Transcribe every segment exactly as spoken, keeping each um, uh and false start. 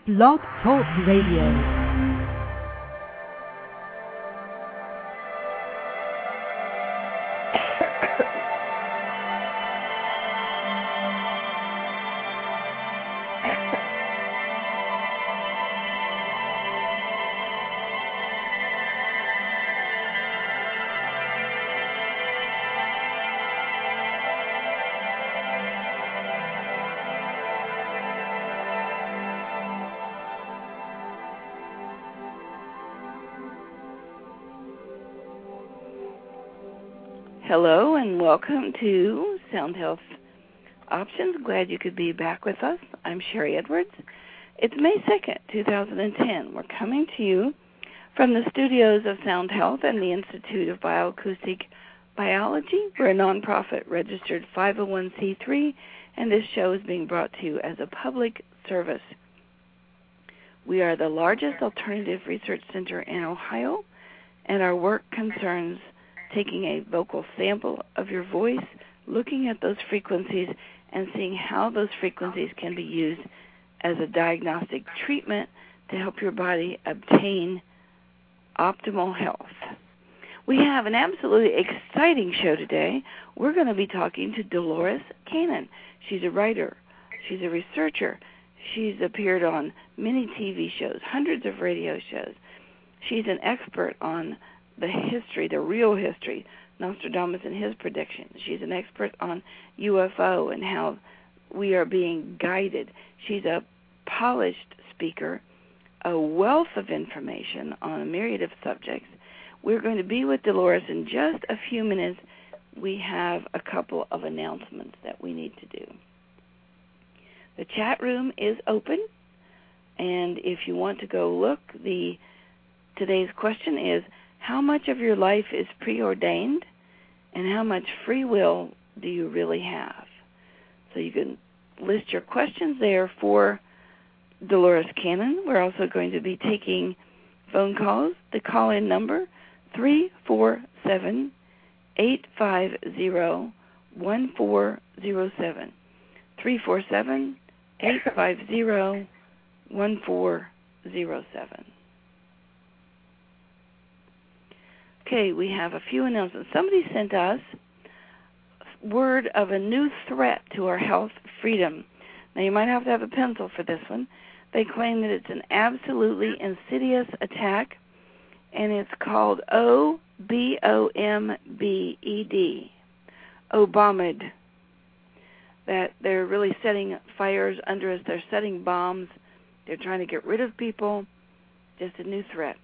Blog Talk Radio. Hello and welcome to Sound Health Options. Glad you could be back with us. I'm Sherry Edwards. It's May second, two thousand ten. We're coming to you from the studios of Sound Health and the Institute of Bioacoustic Biology. We're a nonprofit registered five oh one c three, and this show is being brought to you as a public service. We are the largest alternative research center in Ohio, and our work concerns taking a vocal sample of your voice, looking at those frequencies, and seeing how those frequencies can be used as a diagnostic treatment to help your body obtain optimal health. We have an absolutely exciting show today. We're going to be talking to Dolores Cannon. She's a writer. She's a researcher. She's appeared on many T V shows, hundreds of radio shows. She's an expert on the history, the real history, Nostradamus and his predictions. She's an expert on U F O and how we are being guided. She's a polished speaker, a wealth of information on a myriad of subjects. We're going to be with Dolores in just a few minutes. We have a couple of announcements that we need to do. The chat room is open, and if you want to go look, the today's question is, how much of your life is preordained, and how much free will do you really have? So you can list your questions there for Dolores Cannon. We're also going to be taking phone calls. The call-in number, three four seven, eight five zero, one four zero seven. three four seven, eight five zero, one four zero seven. Okay, we have a few announcements. Somebody sent us word of a new threat to our health freedom. Now, you might have to have a pencil for this one. They claim that it's an absolutely insidious attack, and it's called O B O M B E D, OBOMED. That they're really setting fires under us. They're setting bombs. They're trying to get rid of people. Just a new threat.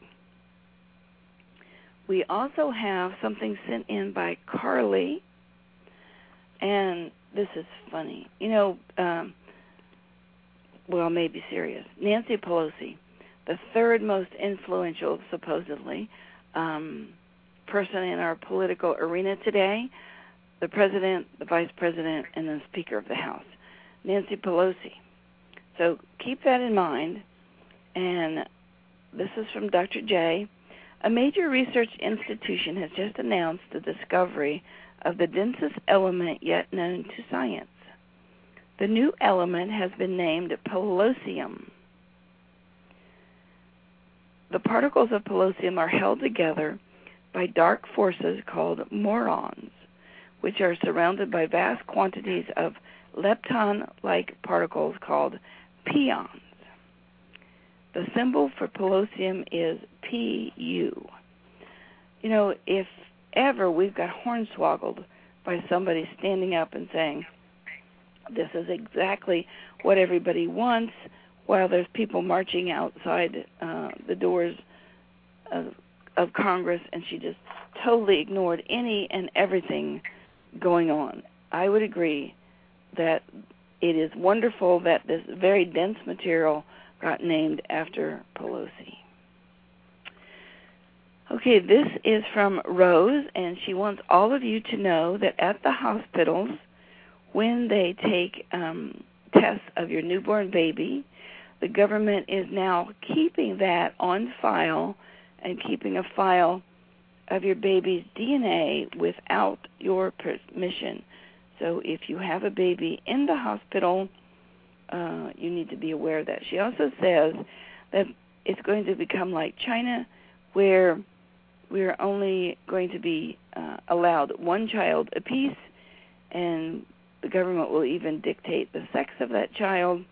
We also have something sent in by Carly, and this is funny. You know, um, well, maybe serious. Nancy Pelosi, the third most influential, supposedly, um, person in our political arena today, the president, the vice president, and the Speaker of the House, Nancy Pelosi. So keep that in mind, and this is from Doctor J. A major research institution has just announced the discovery of the densest element yet known to science. The new element has been named Pelosium. The particles of Pelosium are held together by dark forces called morons, which are surrounded by vast quantities of lepton-like particles called pions. The symbol for Pelosium is P U. You know, if ever we've got hornswoggled by somebody standing up and saying, this is exactly what everybody wants, while there's people marching outside uh, the doors of, of Congress, and she just totally ignored any and everything going on. I would agree that it is wonderful that this very dense material got named after Pelosi. Okay, this is from Rose, and she wants all of you to know that at the hospitals, when they take um, tests of your newborn baby, the government is now keeping that on file and keeping a file of your baby's D N A without your permission. So if you have a baby in the hospital, uh, you need to be aware of that. She also says that it's going to become like China, where we're only going to be uh, allowed one child apiece, and the government will even dictate the sex of that child.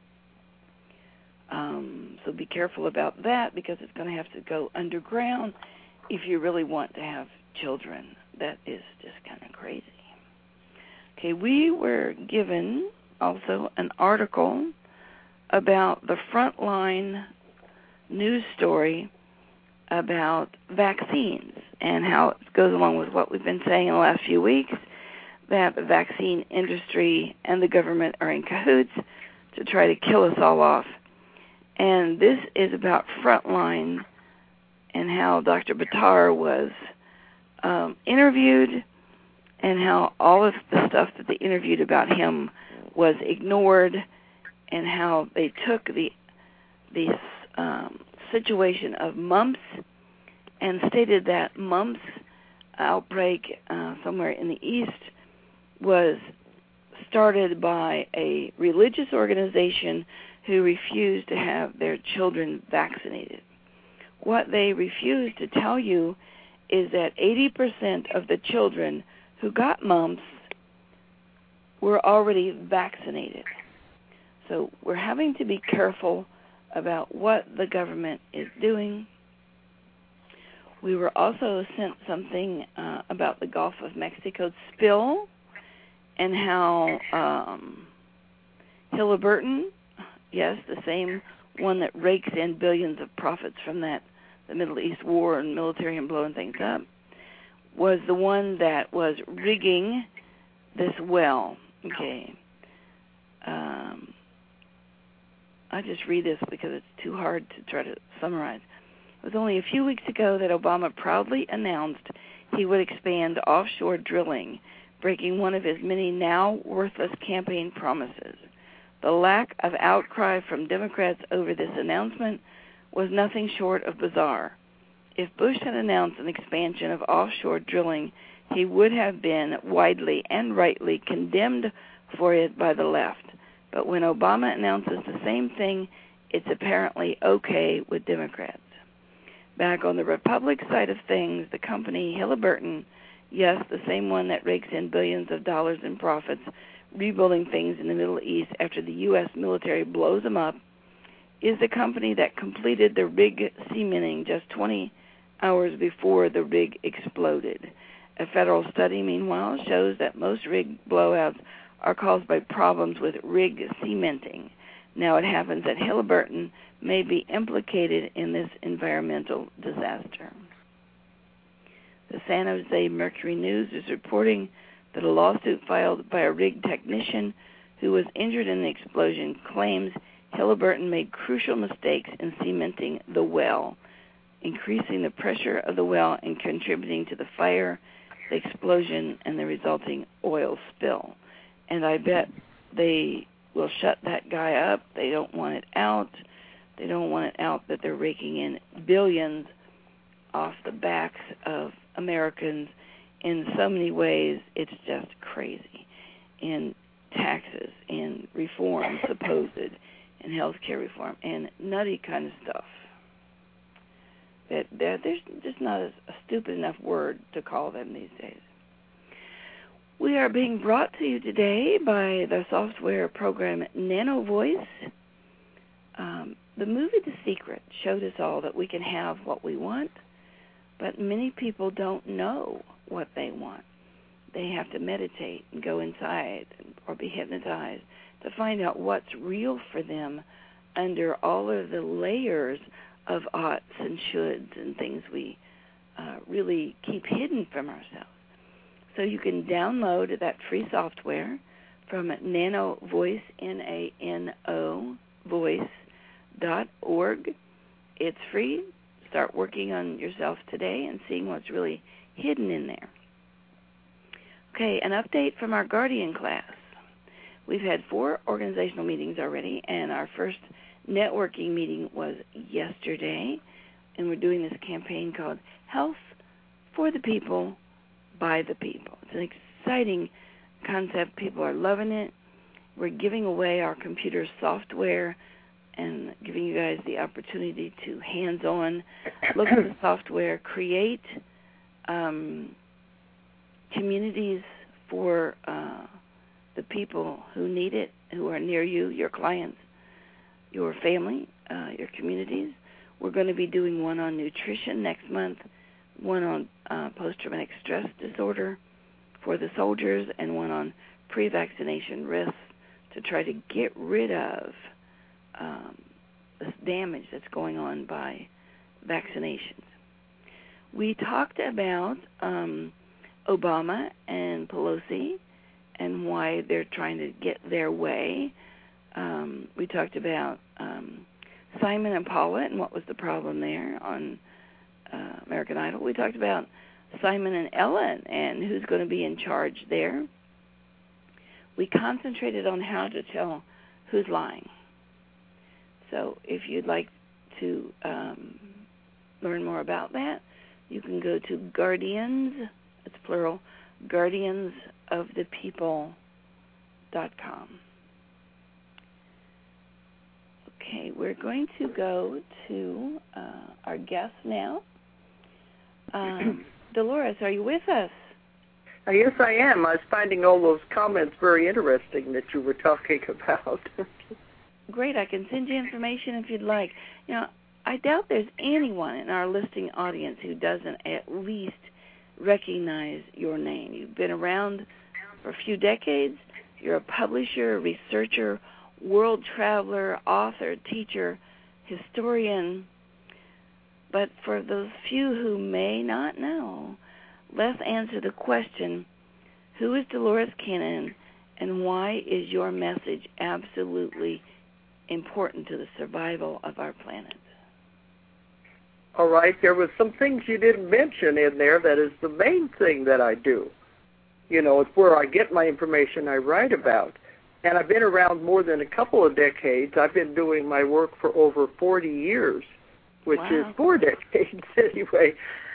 Um, so be careful about that, because it's going to have to go underground if you really want to have children. That is just kind of crazy. Okay, we were given also an article about the Frontline news story about vaccines and how it goes along with what we've been saying in the last few weeks, that the vaccine industry and the government are in cahoots to try to kill us all off. And this is about Frontline and how Doctor Buttar was um, interviewed, and how all of the stuff that they interviewed about him was ignored, and how they took the the um, situation of mumps and stated that mumps outbreak uh, somewhere in the East was started by a religious organization who refused to have their children vaccinated. What they refused to tell you is that eighty percent of the children who got mumps were already vaccinated. So we're having to be careful about what the government is doing. We were also sent something uh, about the Gulf of Mexico spill and how um, Halliburton, yes, the same one that rakes in billions of profits from that, the Middle East war and military and blowing things up, was the one that was rigging this well. Okay. Um, I just read this because it's too hard to try to summarize. It was only a few weeks ago that Obama proudly announced he would expand offshore drilling, breaking one of his many now worthless campaign promises. The lack of outcry from Democrats over this announcement was nothing short of bizarre. If Bush had announced an expansion of offshore drilling, he would have been widely and rightly condemned for it by the left. But when Obama announces the same thing, it's apparently okay with Democrats. Back on the Republic side of things, the company Halliburton, yes, the same one that rakes in billions of dollars in profits, rebuilding things in the Middle East after the U S military blows them up, is the company that completed the rig cementing just twenty hours before the rig exploded. A federal study, meanwhile, shows that most rig blowouts are caused by problems with rig cementing. Now it happens that Halliburton may be implicated in this environmental disaster. The San Jose Mercury News is reporting that a lawsuit filed by a rig technician who was injured in the explosion claims Halliburton made crucial mistakes in cementing the well, increasing the pressure of the well and contributing to the fire, the explosion, and the resulting oil spill. And I bet they will shut that guy up. They don't want it out. They don't want it out that they're raking in billions off the backs of Americans in so many ways. It's just crazy. In taxes, in reform, supposed, in healthcare reform, and nutty kind of stuff. That, that there's just not a, a stupid enough word to call them these days. We are being brought to you today by the software program NanoVoice. Um, the movie The Secret showed us all that we can have what we want, but many people don't know what they want. They have to meditate and go inside or be hypnotized to find out what's real for them under all of the layers of oughts and shoulds and things we uh, really keep hidden from ourselves. So you can download that free software from NanoVoice, N A N O, voice dot org. It's free. Start working on yourself today and seeing what's really hidden in there. Okay, an update from our Guardian class. We've had four organizational meetings already, and our first networking meeting was yesterday, and we're doing this campaign called Health for the People, by the People. It's an exciting concept. People are loving it, We're giving away our computer software and giving you guys the opportunity to hands-on look at the software, create um, communities for uh, the people who need it, who are near you, your clients, your family, uh, your communities. We're going to be doing one on nutrition next month, one on uh, post-traumatic stress disorder for the soldiers, and one on pre-vaccination risks to try to get rid of um, this damage that's going on by vaccinations. We talked about um, Obama and Pelosi and why they're trying to get their way. Um, we talked about um, Simon and Paula and what was the problem there on uh, American Idol. We talked about Simon and Ellen and who's going to be in charge there. We concentrated on how to tell who's lying. So if you'd like to um, learn more about that, you can go to Guardians, it's plural, guardians of the people dot com. Okay, we're going to go to uh, our guest now. Um, Dolores, are you with us? Uh, yes, I am. I was finding all those comments very interesting that you were talking about. Great. I can send you information if you'd like. You know, I doubt there's anyone in our listening audience who doesn't at least recognize your name. You've been around for a few decades. You're a publisher, researcher, world traveler, author, teacher, historian. But for those few who may not know, let's answer the question, who is Dolores Cannon, and why is your message absolutely important to the survival of our planet? All right, there was some things you didn't mention in there that is the main thing that I do. You know, it's where I get my information I write about. And I've been around more than a couple of decades. I've been doing my work for over forty years, which Wow. is four decades anyway.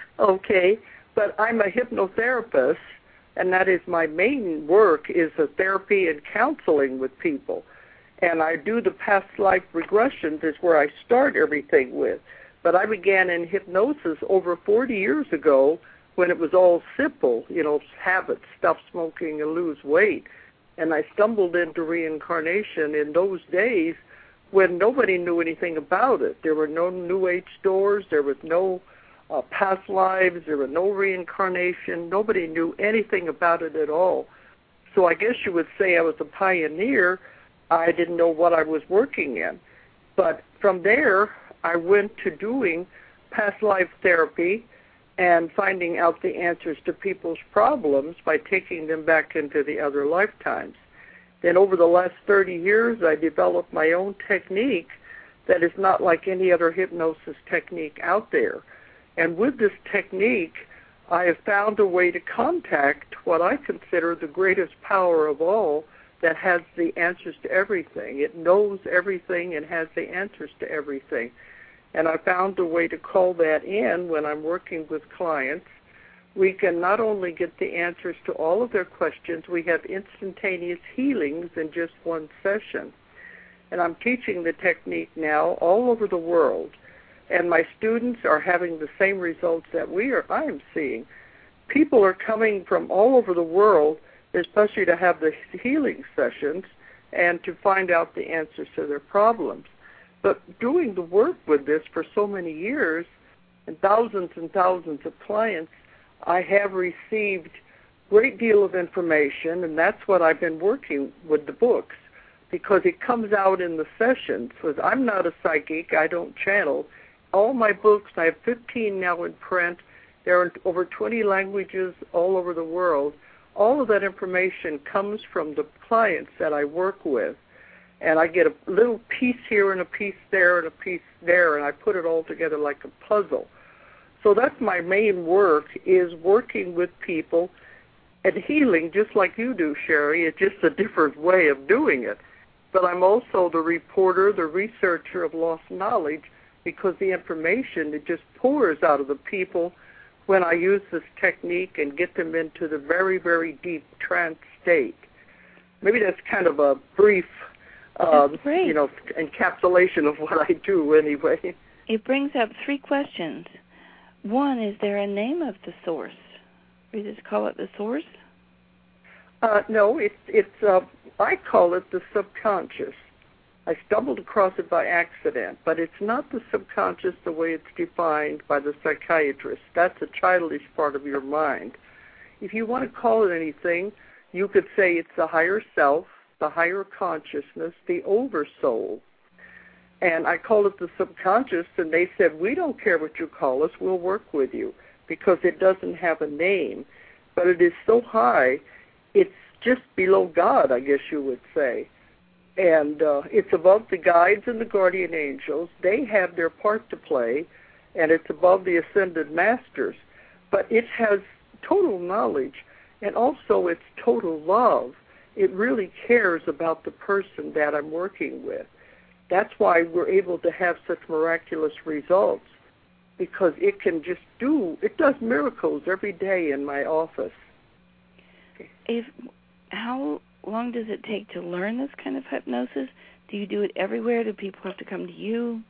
Okay, but I'm a hypnotherapist, and that is my main work is a therapy and counseling with people. And I do the past life regressions is where I start everything with. But I began in hypnosis over forty years ago when it was all simple, you know, habits, stop smoking and lose weight. And I stumbled into reincarnation in those days when nobody knew anything about it. There were no New Age stores. There was no uh, past lives. There was no reincarnation. Nobody knew anything about it at all. So I guess you would say I was a pioneer. I didn't know what I was working in. But from there, I went to doing past life therapy and finding out the answers to people's problems by taking them back into the other lifetimes. Then over the last thirty years, I developed my own technique that is not like any other hypnosis technique out there. And with this technique, I have found a way to contact what I consider the greatest power of all that has the answers to everything. It knows everything and has the answers to everything. And I found a way to call that in when I'm working with clients. We can not only get the answers to all of their questions, we have instantaneous healings in just one session. And I'm teaching the technique now all over the world. And my students are having the same results that we are, I am seeing. People are coming from all over the world, especially to have the healing sessions and to find out the answers to their problems. But doing the work with this for so many years, and thousands and thousands of clients, I have received a great deal of information, and that's what I've been working with the books, because it comes out in the sessions. Because I'm not a psychic, I don't channel. All my books, I have fifteen now in print. They're in over twenty languages all over the world. All of that information comes from the clients that I work with. And I get a little piece here and a piece there and a piece there, and I put it all together like a puzzle. So that's my main work, is working with people and healing just like you do, Sherry. It's just a different way of doing it. But I'm also the reporter, the researcher of lost knowledge, because the information, it just pours out of the people when I use this technique and get them into the very, very deep trance state. maybe that's kind of a brief, uh, great. you know, encapsulation of what I do anyway. It brings up three questions. One, is there a name of the source? We just call it the source? Uh, no, it's, it's uh, I call it the subconscious. I stumbled across it by accident, but it's not the subconscious the way it's defined by the psychiatrist. That's a childish part of your mind. If you want to call it anything, you could say it's the higher self, the higher consciousness, the oversoul. And I call it the subconscious, and they said, we don't care what you call us, we'll work with you, because it doesn't have a name. But it is so high, it's just below God, I guess you would say. And uh, it's above the guides and the guardian angels. They have their part to play, and it's above the ascended masters. But it has total knowledge, and also it's total love. It really cares about the person that I'm working with. That's why we're able to have such miraculous results, because it can just do, it does miracles every day in my office. If, how long does it take to learn this kind of hypnosis? Do you do it everywhere? Do people have to come to you?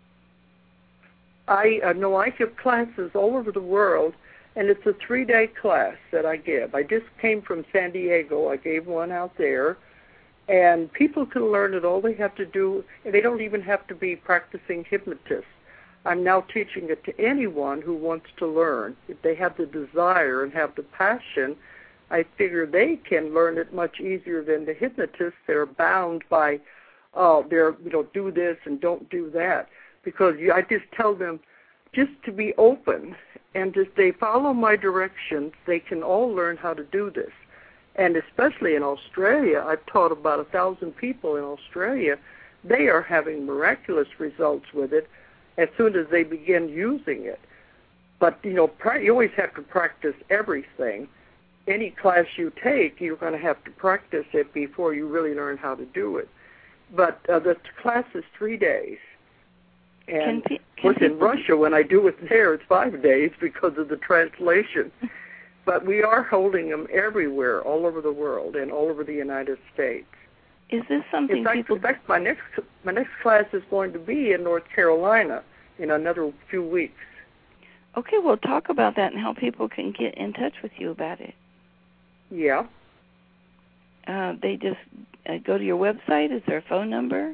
I uh, know I give classes all over the world, and it's a three-day class that I give. I just came from San Diego. I gave one out there. And people can learn it. All they have to do, and they don't even have to be practicing hypnotists. I'm now teaching it to anyone who wants to learn. If they have the desire and have the passion, I figure they can learn it much easier than the hypnotists that are bound by, uh, their, you know, do this and don't do that. Because you, I just tell them just to be open, and if they follow my directions, they can all learn how to do this. And especially in Australia, I've taught about a thousand people in Australia. They are having miraculous results with it as soon as they begin using it. But, you know, you always have to practice everything. Any class you take, you're going to have to practice it before you really learn how to do it. But uh, the class is three days. And can, of course, in Russia, when I do it there, it's five days because of the translation. But we are holding them everywhere, all over the world, and all over the United States. Is this something in fact, people... In fact, my next, my next class is going to be in North Carolina in another few weeks. Okay, we'll talk about that and how people can get in touch with you about it. Yeah. Uh, they just uh, go to your website. Is there a phone number?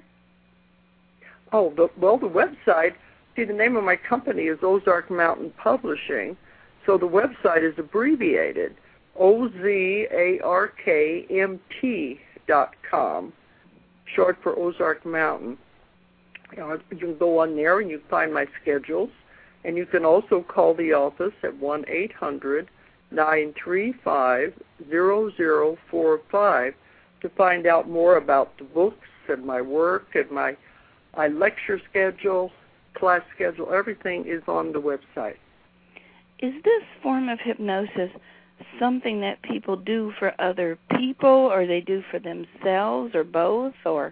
Oh, the, well, the website, see, the name of my company is Ozark Mountain Publishing. So the website is abbreviated, O Z A R K M T dot com, short for Ozark Mountain. You know, you can go on there and you can find my schedules, and you can also call the office at one eight hundred nine three five zero zero four five to find out more about the books and my work and my, my lecture schedule, class schedule. Everything is on the website. Is this form of hypnosis something that people do for other people, or they do for themselves, or both, or?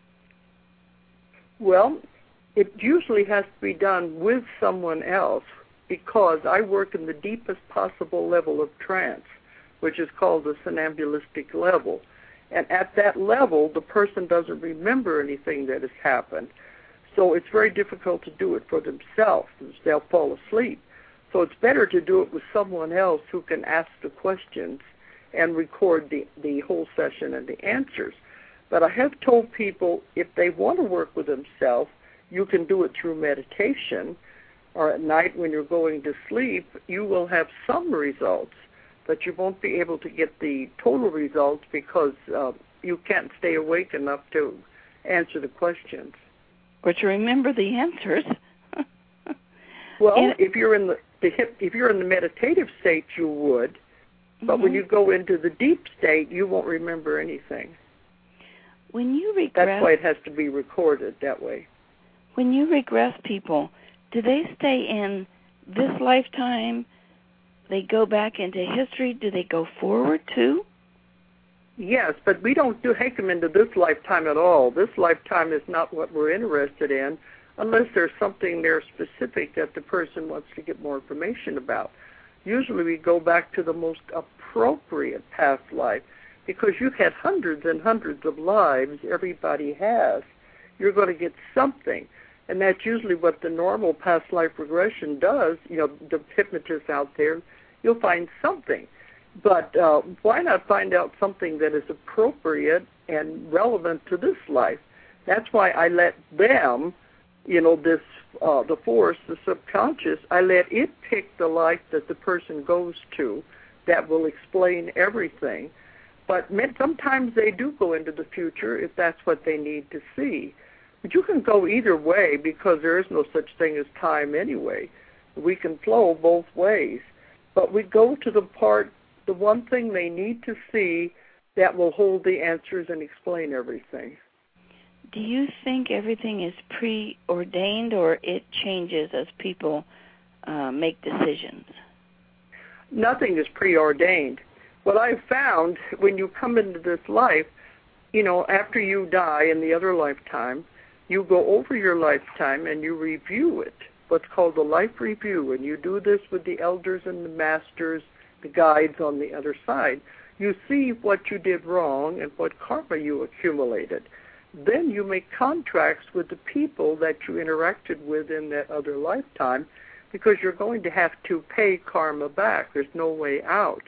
Well, it usually has to be done with someone else, because I work in the deepest possible level of trance, which is called the somnambulistic level. And at that level, the person doesn't remember anything that has happened. So it's very difficult to do it for themselves. They'll fall asleep. So it's better to do it with someone else who can ask the questions and record the, the whole session and the answers. But I have told people if they want to work with themselves, you can do it through meditation, or at night when you're going to sleep, you will have some results, but you won't be able to get the total results because uh, you can't stay awake enough to answer the questions. Or to remember the answers. Well, and, if you're in the, the hip, if you're in the meditative state, you would, but mm-hmm. when you go into the deep state, you won't remember anything. When you regress, that's why it has to be recorded that way. When you regress people, do they stay in this lifetime? They go back into history? Do they go forward too? Yes, but we don't do take them into this lifetime at all. This lifetime is not what we're interested in, unless there's something there specific that the person wants to get more information about. Usually we go back to the most appropriate past life, because you've had hundreds and hundreds of lives everybody has. You're going to get something. And that's usually what the normal past life regression does. You know, the hypnotists out there, you'll find something. But uh, why not find out something that is appropriate and relevant to this life? That's why I let them, you know, this, uh, the force, the subconscious, I let it pick the life that the person goes to that will explain everything. But sometimes they do go into the future if that's what they need to see. But you can go either way because there is no such thing as time anyway. We can flow both ways. But we go to the part, the one thing they need to see that will hold the answers and explain everything. Do you think everything is preordained or it changes as people uh, make decisions? Nothing is preordained. What I've found, when you come into this life, you know, after you die in the other lifetime, you go over your lifetime and you review it, what's called a life review, and you do this with the elders and the masters, the guides on the other side. You see what you did wrong and what karma you accumulated. Then you make contracts with the people that you interacted with in that other lifetime because you're going to have to pay karma back. There's no way out.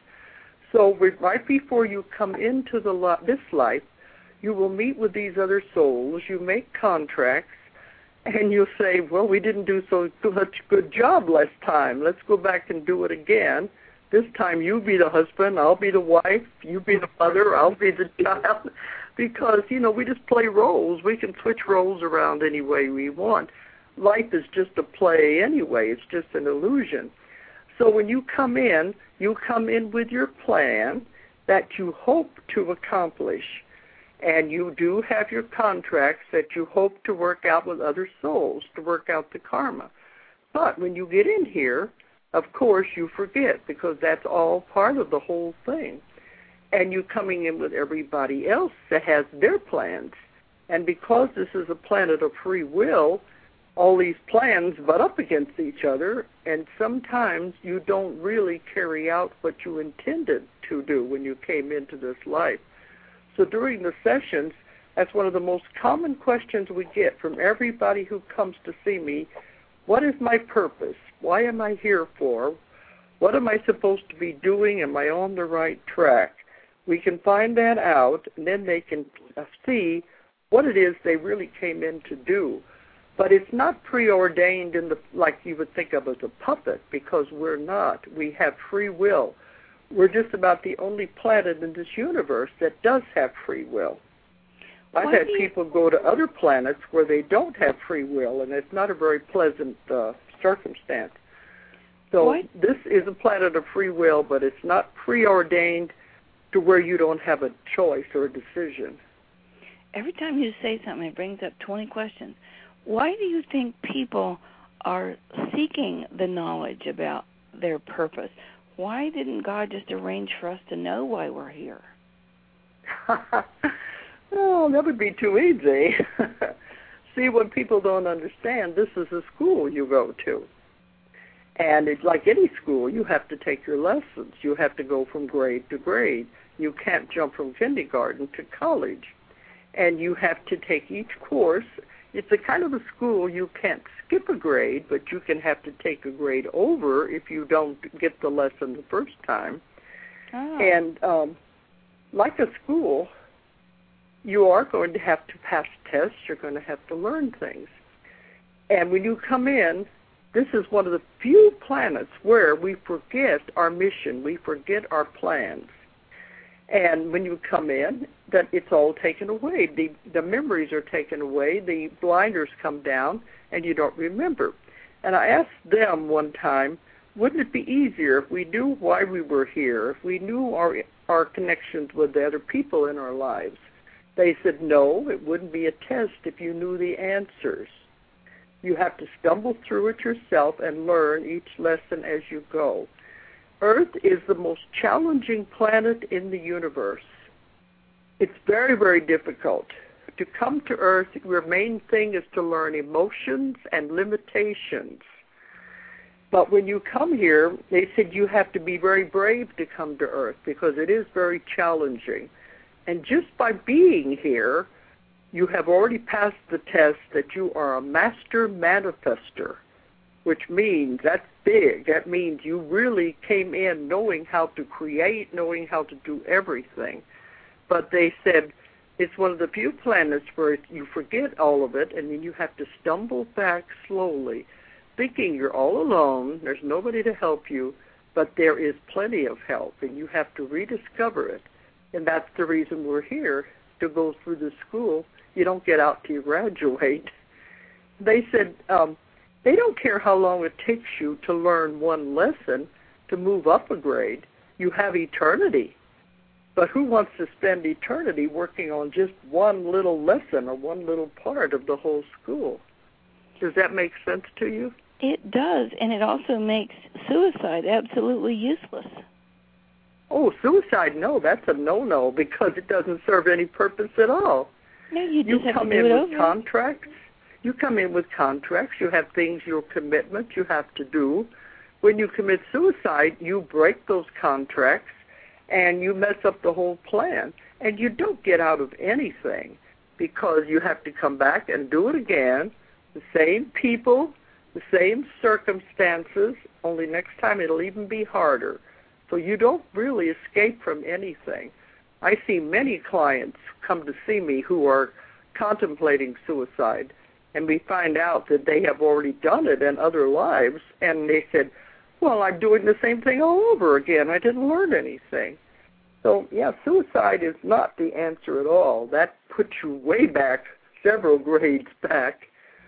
So right before you come into the this life, you will meet with these other souls, you make contracts, and you'll say, well, we didn't do so such a good job last time. Let's go back and do it again. This time you be the husband, I'll be the wife, you be the mother, I'll be the child. Because, you know, we just play roles. We can switch roles around any way we want. Life is just a play anyway. It's just an illusion. So when you come in, you come in with your plan that you hope to accomplish. And you do have your contracts that you hope to work out with other souls, to work out the karma. But when you get in here, of course, you forget because that's all part of the whole thing. And you're coming in with everybody else that has their plans. And because this is a planet of free will, all these plans butt up against each other, and sometimes you don't really carry out what you intended to do when you came into this life. So during the sessions, that's one of the most common questions we get from everybody who comes to see me. What is my purpose? Why am I here for? What am I supposed to be doing? Am I on the right track? We can find that out, and then they can see what it is they really came in to do. But it's not preordained in the like you would think of as a puppet, because we're not. We have free will. We're just about the only planet in this universe that does have free will. I've Why had do you... people go to other planets where they don't have free will, and it's not a very pleasant uh, circumstance. So Why... this is a planet of free will, but it's not preordained to where you don't have a choice or a decision. Every time you say something, it brings up twenty questions. Why do you think people are seeking the knowledge about their purpose? Why didn't God just arrange for us to know why we're here? Oh, that would be too easy. See, when people don't understand, this is a school you go to. And it's like any school, you have to take your lessons. You have to go from grade to grade. You can't jump from kindergarten to college. And you have to take each course. It's a kind of a school you can't skip a grade, but you can have to take a grade over if you don't get the lesson the first time. Oh. And um, like a school, you are going to have to pass tests. You're going to have to learn things. And when you come in, this is one of the few planets where we forget our mission. We forget our plans. And when you come in, that it's all taken away. The the memories are taken away. The blinders come down, and you don't remember. And I asked them one time, wouldn't it be easier if we knew why we were here, if we knew our our connections with the other people in our lives? They said, no, it wouldn't be a test if you knew the answers. You have to stumble through it yourself and learn each lesson as you go. Earth is the most challenging planet in the universe. It's very, very difficult. To come to Earth, your main thing is to learn emotions and limitations. But when you come here, they said you have to be very brave to come to Earth because it is very challenging. And just by being here, you have already passed the test that you are a master manifester, which means that's big. That means you really came in knowing how to create, knowing how to do everything. But they said it's one of the few planets where you forget all of it, and then you have to stumble back slowly, thinking you're all alone, there's nobody to help you, but there is plenty of help, and you have to rediscover it. And that's the reason we're here, to go through the school. You don't get out till you graduate. They said um, they don't care how long it takes you to learn one lesson to move up a grade. You have eternity. But who wants to spend eternity working on just one little lesson or one little part of the whole school? Does that make sense to you? It does, and it also makes suicide absolutely useless. Oh, suicide, no, that's a no-no because it doesn't serve any purpose at all. No, you just you have come to do in it with over. contracts. You come in with contracts. You have things, your commitment you have to do. When you commit suicide, you break those contracts and you mess up the whole plan. And you don't get out of anything because you have to come back and do it again, the same people, the same circumstances, only next time it'll even be harder. So you don't really escape from anything. I see many clients come to see me who are contemplating suicide, and we find out that they have already done it in other lives, and they said, well, I'm doing the same thing all over again. I didn't learn anything. So, yeah, suicide is not the answer at all. That puts you way back, several grades back.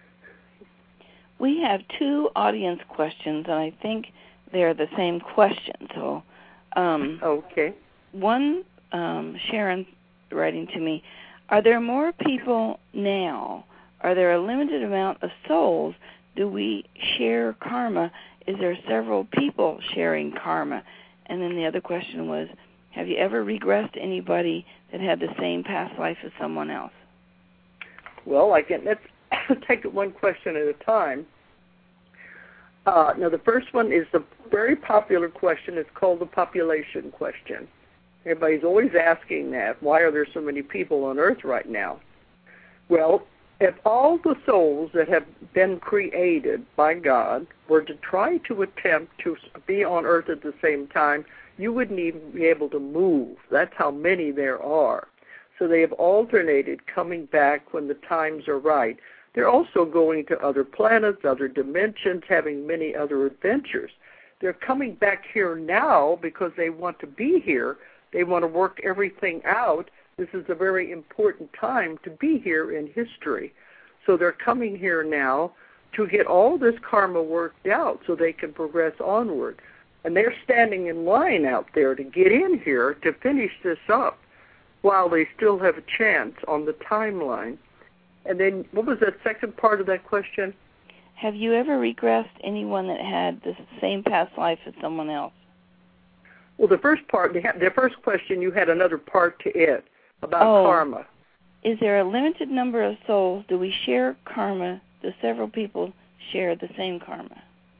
We have two audience questions, and I think they're the same question. So, um, okay. One, um, Sharon writing to me, are there more people now? Are there a limited amount of souls? Do we share karma? Is there several people sharing karma? And then the other question was, have you ever regressed anybody that had the same past life as someone else? Well, I can, let's take it one question at a time. Uh, now, the first one is the very popular question. It's called the population question. Everybody's always asking that. Why are there so many people on Earth right now? Well, if all the souls that have been created by God were to try to attempt to be on Earth at the same time, you wouldn't even be able to move. That's how many there are. So they have alternated coming back when the times are right. They're also going to other planets, other dimensions, having many other adventures. They're coming back here now because they want to be here. They want to work everything out. This is a very important time to be here in history. So they're coming here now to get all this karma worked out so they can progress onward. And they're standing in line out there to get in here to finish this up while they still have a chance on the timeline. And then what was that second part of that question? Have you ever regressed anyone that had the same past life as someone else? Well, the first part, the first question, you had another part to it about oh. karma. Is there a limited number of souls? Do we share karma? Do several people share the same karma?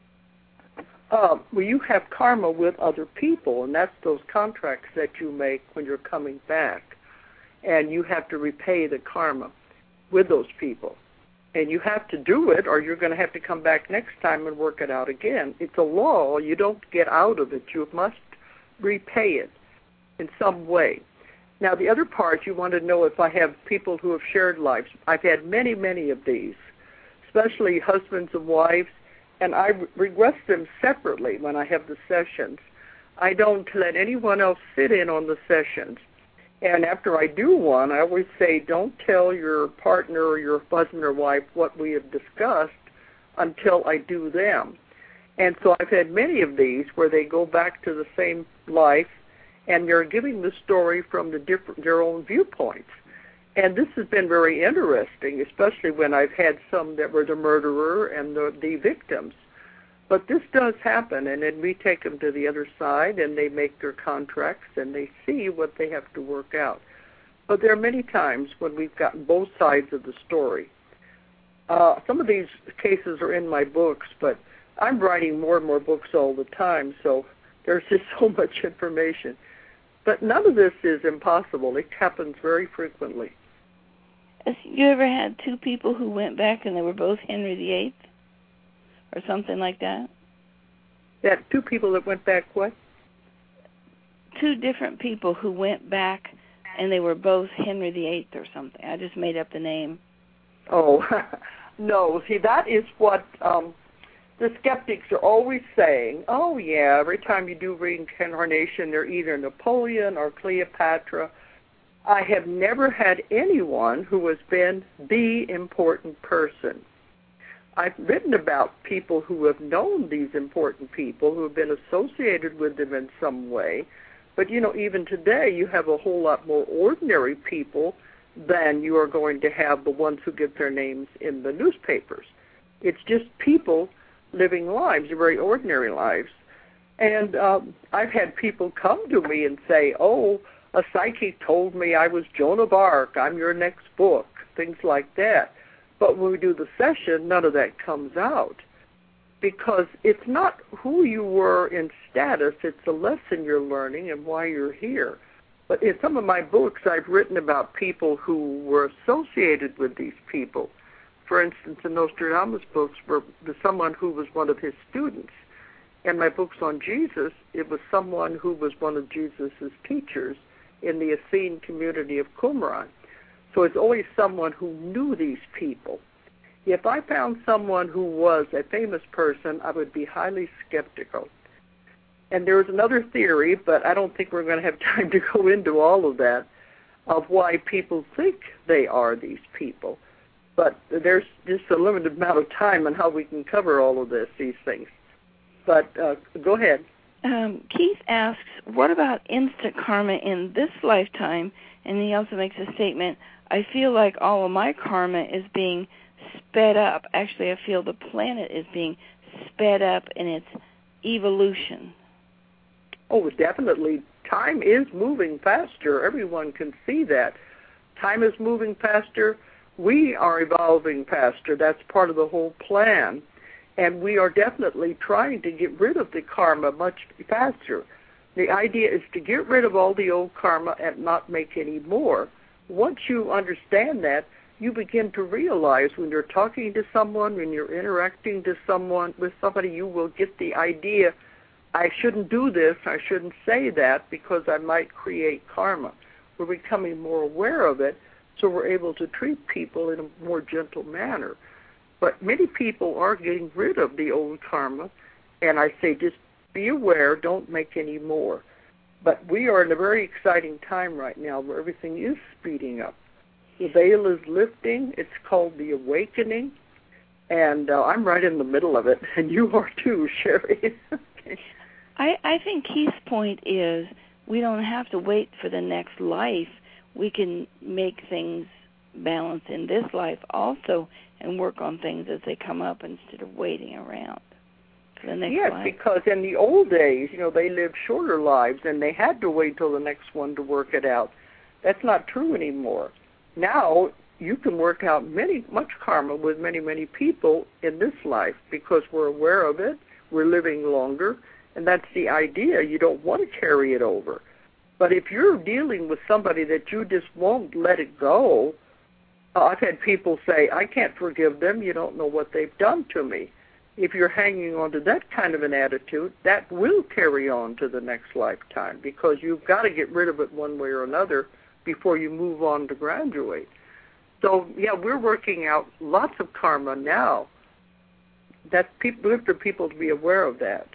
Uh, well, you have karma with other people, and that's those contracts that you make when you're coming back. And you have to repay the karma with those people. And you have to do it, or you're going to have to come back next time and work it out again. It's a law. You don't get out of it. You must repay it in some way. Now, the other part, you want to know if I have people who have shared lives. I've had many, many of these, especially husbands and wives, and I regress them separately when I have the sessions. I don't let anyone else sit in on the sessions. And after I do one, I always say, don't tell your partner or your husband or wife what we have discussed until I do them. And so I've had many of these where they go back to the same life, and they're giving the story from the different, their own viewpoints. And this has been very interesting, especially when I've had some that were the murderer and the, the victims. But this does happen, and then we take them to the other side, and they make their contracts, and they see what they have to work out. But there are many times when we've gotten both sides of the story. Uh, some of these cases are in my books, but I'm writing more and more books all the time, so there's just so much information. But none of this is impossible. It happens very frequently. Have you ever had two people who went back and they were both Henry the Eighth or something like that? Yeah, two people that went back what? Two different people who went back and they were both Henry the Eighth or something. I just made up the name. Oh, no. See, that is what um, the skeptics are always saying. Oh, yeah, every time you do reincarnation, they're either Napoleon or Cleopatra. I have never had anyone who has been the important person. I've written about people who have known these important people, who have been associated with them in some way. But, you know, even today you have a whole lot more ordinary people than you are going to have the ones who get their names in the newspapers. It's just people living lives, very ordinary lives. And um, I've had people come to me and say, oh, a psychic told me I was Joan of Arc, I'm your next book, things like that. But when we do the session, none of that comes out. Because it's not who you were in status, it's the lesson you're learning and why you're here. But in some of my books, I've written about people who were associated with these people. For instance, in Nostradamus books, were someone who was one of his students. In my books on Jesus, it was someone who was one of Jesus' teachers in the Essene community of Qumran. So it's always someone who knew these people. If I found someone who was a famous person, I would be highly skeptical. And there is another theory, but I don't think we're going to have time to go into all of that, of why people think they are these people. But there's just a limited amount of time on how we can cover all of this, these things. But uh, go ahead. Um, Keith asks, what about instant karma in this lifetime? And he also makes a statement, I feel like all of my karma is being sped up. Actually, I feel the planet is being sped up in its evolution. Oh, definitely. Time is moving faster. Everyone can see that. Time is moving faster. We are evolving faster. That's part of the whole plan. And we are definitely trying to get rid of the karma much faster. The idea is to get rid of all the old karma and not make any more. Once you understand that, you begin to realize when you're talking to someone, when you're interacting to someone with somebody, you will get the idea, I shouldn't do this, I shouldn't say that because I might create karma. We're becoming more aware of it, so we're able to treat people in a more gentle manner. But many people are getting rid of the old karma, and I say just be aware, don't make any more. But we are in a very exciting time right now where everything is speeding up. The veil is lifting. It's called the awakening, and uh, I'm right in the middle of it, and you are too, Sherry. Okay. I, I think Keith's point is we don't have to wait for the next life. We can make things balance in this life also and work on things as they come up instead of waiting around for the next yes, life. Yes, because in the old days, you know, they lived shorter lives, and they had to wait till the next one to work it out. That's not true anymore. Now, you can work out many, much karma with many, many people in this life because we're aware of it, we're living longer, and that's the idea. You don't want to carry it over. But if you're dealing with somebody that you just won't let it go, uh, I've had people say, I can't forgive them, you don't know what they've done to me. If you're hanging on to that kind of an attitude, that will carry on to the next lifetime because you've got to get rid of it one way or another before you move on to graduate. So, yeah, we're working out lots of karma now. That's people, we have for people to be aware of that.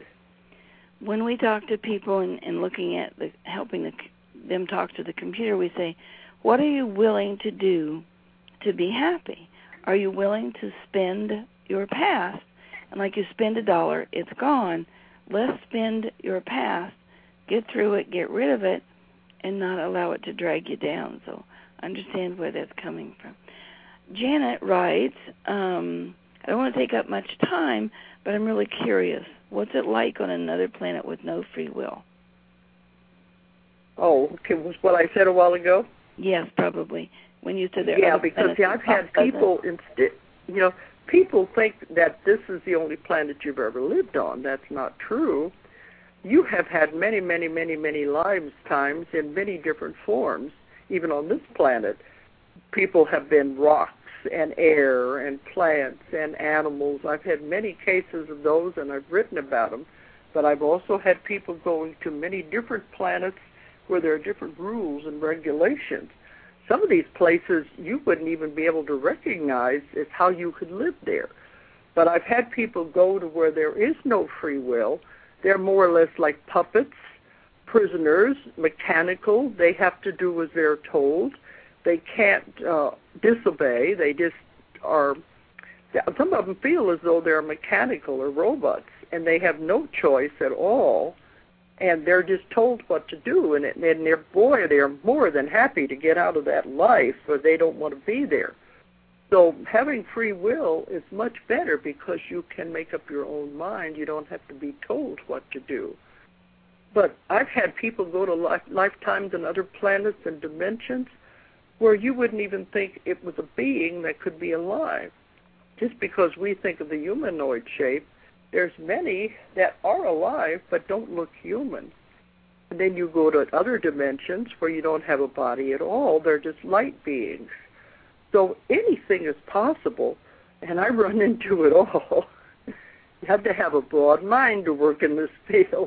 When we talk to people and, and looking at the, helping the, them talk to the computer, we say, what are you willing to do to be happy? Are you willing to spend your past? And like you spend a dollar, it's gone. Let's spend your past, get through it, get rid of it, and not allow it to drag you down. So understand where that's coming from. Janet writes, um, I don't want to take up much time, but I'm really curious. What's it like on another planet with no free will? Oh, okay. Was what I said a while ago? Yes, probably. When you said there yeah, other because see, I've had people, instead, you know, people think that this is the only planet you've ever lived on. That's not true. you have had many, many, many, many lifetimes in many different forms, even on this planet. People have been rocks and air and plants and animals. I've had many cases of those, and I've written about them. But I've also had people going to many different planets where there are different rules and regulations. Some of these places you wouldn't even be able to recognize as how you could live there. But I've had people go to where there is no free will. They're more or less like puppets, prisoners, mechanical. They have to do as they're told. They can't uh, disobey. They just are, some of them feel as though they're mechanical or robots, and they have no choice at all, and they're just told what to do. And, it, and they're, boy, they're more than happy to get out of that life, but they don't want to be there. So having free will is much better because you can make up your own mind. You don't have to be told what to do. But I've had people go to life, lifetimes on other planets and dimensions where you wouldn't even think it was a being that could be alive. Just because we think of the humanoid shape, there's many that are alive but don't look human. And then you go to other dimensions where you don't have a body at all. They're just light beings. So anything is possible, and I run into it all. You have to have a broad mind to work in this field.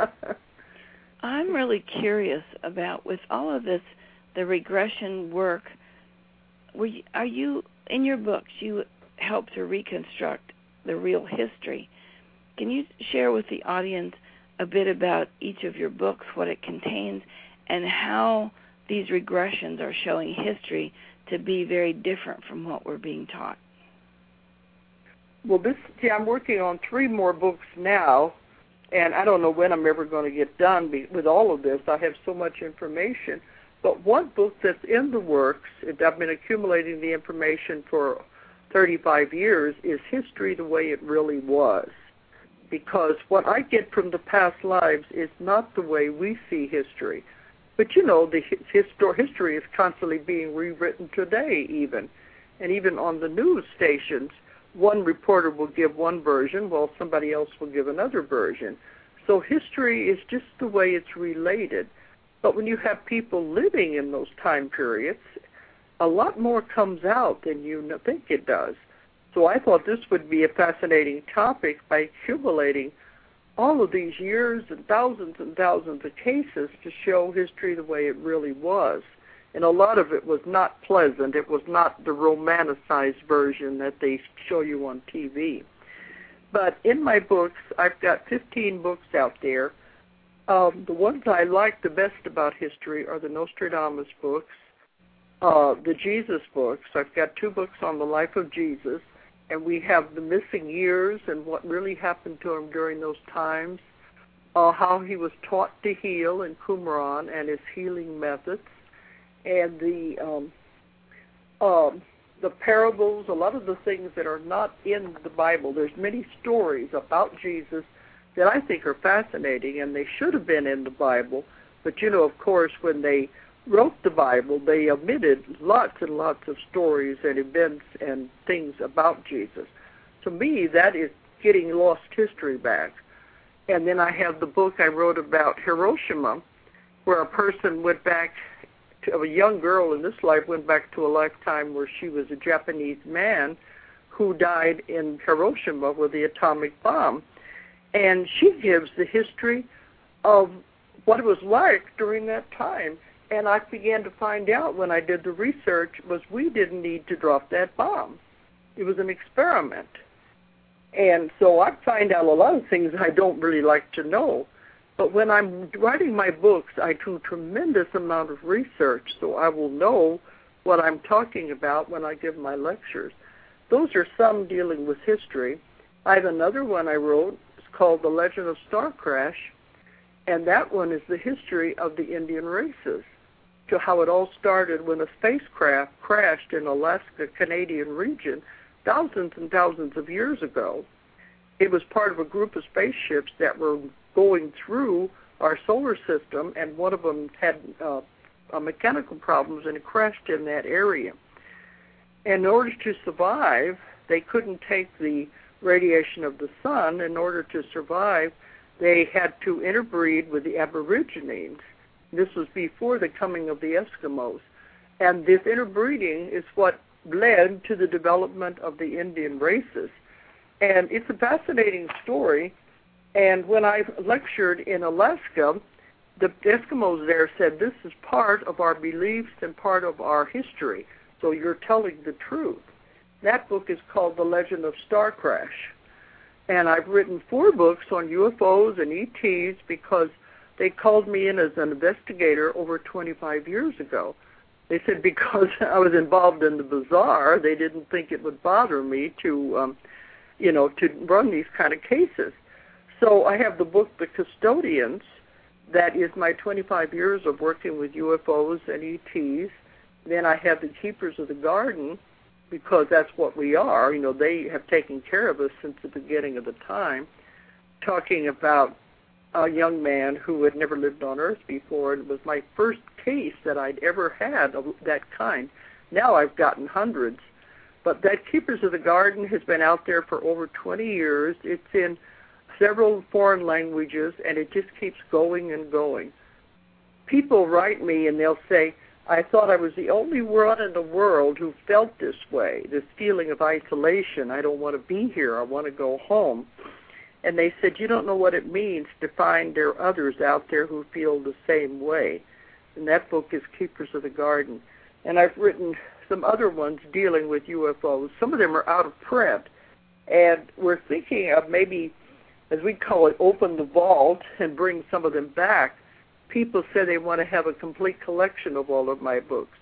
I'm really curious about, with all of this, the regression work, were you, are you, in your books, you help to reconstruct the real history. Can you share with the audience a bit about each of your books, what it contains, and how these regressions are showing history to be very different from what we're being taught? Well, this, see, I'm working on three more books now, and I don't know when I'm ever going to get done with all of this. I have so much information. But one book that's in the works, I've been accumulating the information for thirty-five years, is History the Way It Really Was. Because what I get from the past lives is not the way we see history. But, you know, the histor- history is constantly being rewritten today even. And even on the news stations, one reporter will give one version while somebody else will give another version. So history is just the way it's related. But when you have people living in those time periods, a lot more comes out than you think it does. So I thought this would be a fascinating topic by accumulating all of these years and thousands and thousands of cases to show history the way it really was. And a lot of it was not pleasant. It was not the romanticized version that they show you on T V. But in my books, I've got fifteen books out there. Um, the ones I like the best about history are the Nostradamus books, uh, the Jesus books. I've got two books on the life of Jesus, and we have the missing years and what really happened to him during those times, uh, how he was taught to heal in Qumran and his healing methods, and the um, um, the parables, a lot of the things that are not in the Bible. There's many stories about Jesus that I think are fascinating, and they should have been in the Bible. But, you know, of course, when they wrote the Bible, they omitted lots and lots of stories and events and things about Jesus. To me, that is getting lost history back. And then I have the book I wrote about Hiroshima, where a person went back to, a young girl in this life went back to a lifetime where she was a Japanese man who died in Hiroshima with the atomic bomb. And she gives the history of what it was like during that time. And I began to find out when I did the research was we didn't need to drop that bomb. It was an experiment. And so I find out a lot of things I don't really like to know. But when I'm writing my books, I do a tremendous amount of research, so I will know what I'm talking about when I give my lectures. Those are some dealing with history. I have another one I wrote. It's called The Legend of Star Crash, and that one is the history of the Indian races, to how it all started when a spacecraft crashed in Alaska, Canadian region, thousands and thousands of years ago. It was part of a group of spaceships that were going through our solar system, and one of them had uh, uh, mechanical problems, and it crashed in that area. And in order to survive, they couldn't take the radiation of the sun. In order to survive, they had to interbreed with the Aborigines. This was before the coming of the Eskimos. And this interbreeding is what led to the development of the Indian races. And it's a fascinating story. And when I lectured in Alaska, the Eskimos there said, this is part of our beliefs and part of our history, so you're telling the truth. That book is called The Legend of Star Crash. And I've written four books on U F Os and E Ts because they called me in as an investigator over twenty-five years ago. They said because I was involved in the bazaar, they didn't think it would bother me to, um, you know, to run these kind of cases. So I have the book, The Custodians, that is my twenty-five years of working with U F Os and E Ts. Then I have The Keepers of the Garden, because that's what we are. You know, they have taken care of us since the beginning of the time, talking about a young man who had never lived on Earth before. It was my first case that I'd ever had of that kind. Now I've gotten hundreds. But that Keepers of the Garden has been out there for over twenty years. It's in several foreign languages, and it just keeps going and going. People write me, and they'll say, I thought I was the only one in the world who felt this way, this feeling of isolation. I don't want to be here. I want to go home. And they said, you don't know what it means to find there are others out there who feel the same way. And that book is Keepers of the Garden. And I've written some other ones dealing with U F Os. Some of them are out of print. And we're thinking of maybe, as we call it, open the vault and bring some of them back. People say they want to have a complete collection of all of my books.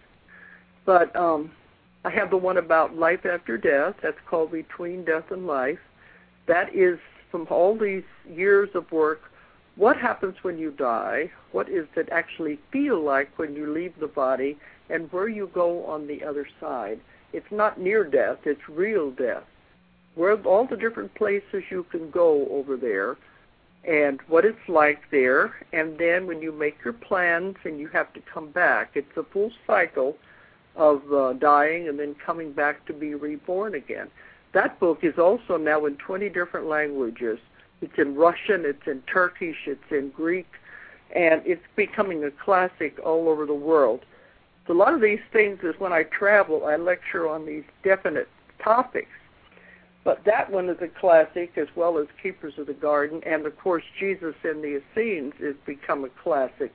But um, I have the one about life after death. That's called Between Death and Life. That is from all these years of work, what happens when you die, what does it actually feel like when you leave the body, and where you go on the other side. It's not near death, it's real death. Where all the different places you can go over there, and what it's like there, and then when you make your plans and you have to come back, it's a full cycle of uh, dying and then coming back to be reborn again. That book is also now in twenty different languages. It's in Russian, it's in Turkish, it's in Greek, and it's becoming a classic all over the world. So a lot of these things is when I travel, I lecture on these definite topics. But that one is a classic, as well as Keepers of the Garden, and of course Jesus and the Essenes has become a classic.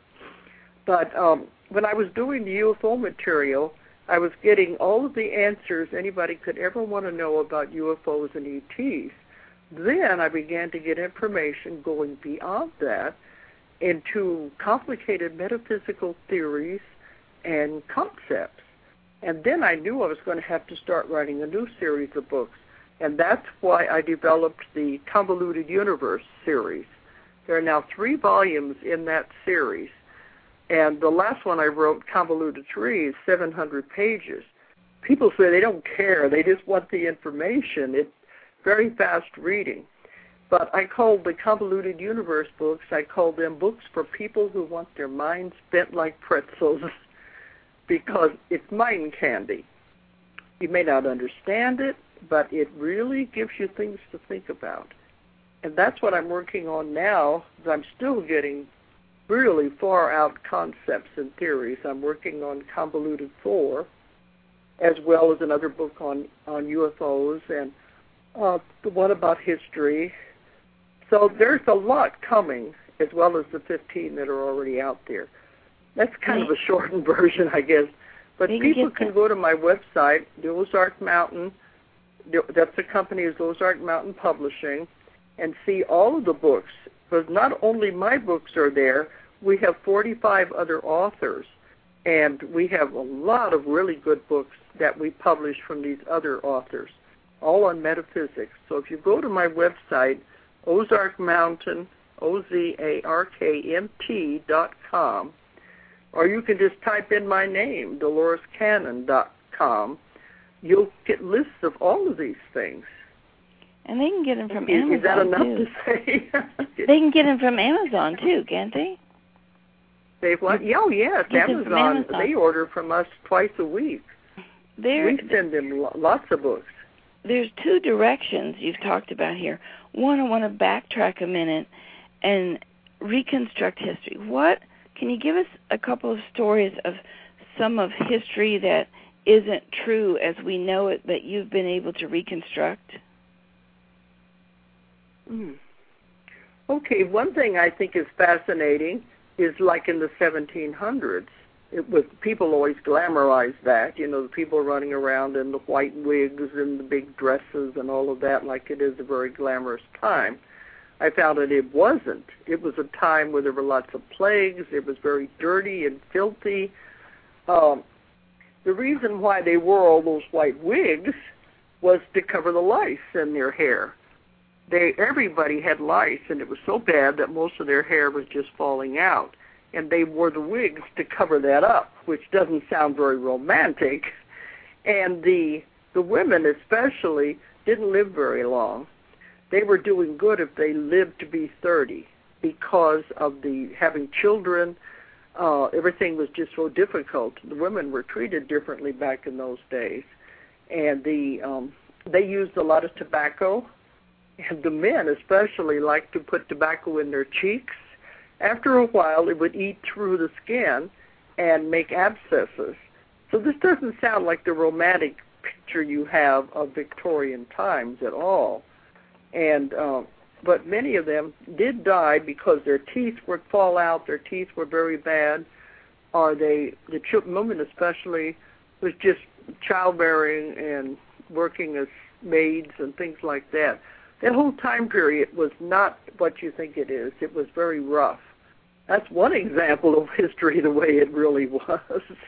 But um, when I was doing the U F O material, I was getting all of the answers anybody could ever want to know about U F Os and E Ts. Then I began to get information going beyond that into complicated metaphysical theories and concepts. And then I knew I was going to have to start writing a new series of books. And that's why I developed the Convoluted Universe series. There are now three volumes in that series. And the last one I wrote, Convoluted three, is seven hundred pages. People say they don't care. They just want the information. It's very fast reading. But I called the Convoluted Universe books, I called them books for people who want their minds bent like pretzels because it's mind candy. You may not understand it, but it really gives you things to think about. And that's what I'm working on now. I'm still getting really far out concepts and theories. I'm working on Convoluted four, as well as another book on, on U F Os and uh, the one about history. So there's a lot coming, as well as the fifteen that are already out there. That's kind of a shortened version, I guess. But people can go to my website, the Ozark Mountain, that's the company is Ozark Mountain Publishing, and see all of the books. Because not only my books are there, we have forty-five other authors, and we have a lot of really good books that we publish from these other authors, all on metaphysics. So if you go to my website, Ozark Mountain, O Z A R K M T dot com, or you can just type in my name, Dolores Cannon dot com, you'll get lists of all of these things. And they can get them from is, Amazon, Is that enough too. to say? They can get them from Amazon, too, can't they? They what? Yeah, oh, yes, Amazon, Amazon. They order from us twice a week. There, we send them lo- lots of books. There's two directions you've talked about here. One, I want to backtrack a minute and reconstruct history. What can you give us a couple of stories of some of history that isn't true as we know it, that you've been able to reconstruct? Mm. Okay, one thing I think is fascinating is like in the seventeen hundreds. It was, people always glamorize that, you know, the people running around in the white wigs and the big dresses and all of that, like it is a very glamorous time. I found that it wasn't. It was a time where there were lots of plagues. It was very dirty and filthy. Um, the reason why they wore all those white wigs was to cover the lice in their hair. They, everybody had lice, and it was so bad that most of their hair was just falling out. And they wore the wigs to cover that up, which doesn't sound very romantic. And the the women especially didn't live very long. They were doing good if they lived to be thirty because of the having children. Uh, everything was just so difficult. The women were treated differently back in those days. And the um, they used a lot of tobacco. And the men especially liked to put tobacco in their cheeks. After a while, it would eat through the skin and make abscesses. So this doesn't sound like the romantic picture you have of Victorian times at all. And uh, but many of them did die because their teeth would fall out, their teeth were very bad, or they, the women especially, was just childbearing and working as maids and things like that. That whole time period was not what you think it is. It was very rough. That's one example of history the way it really was.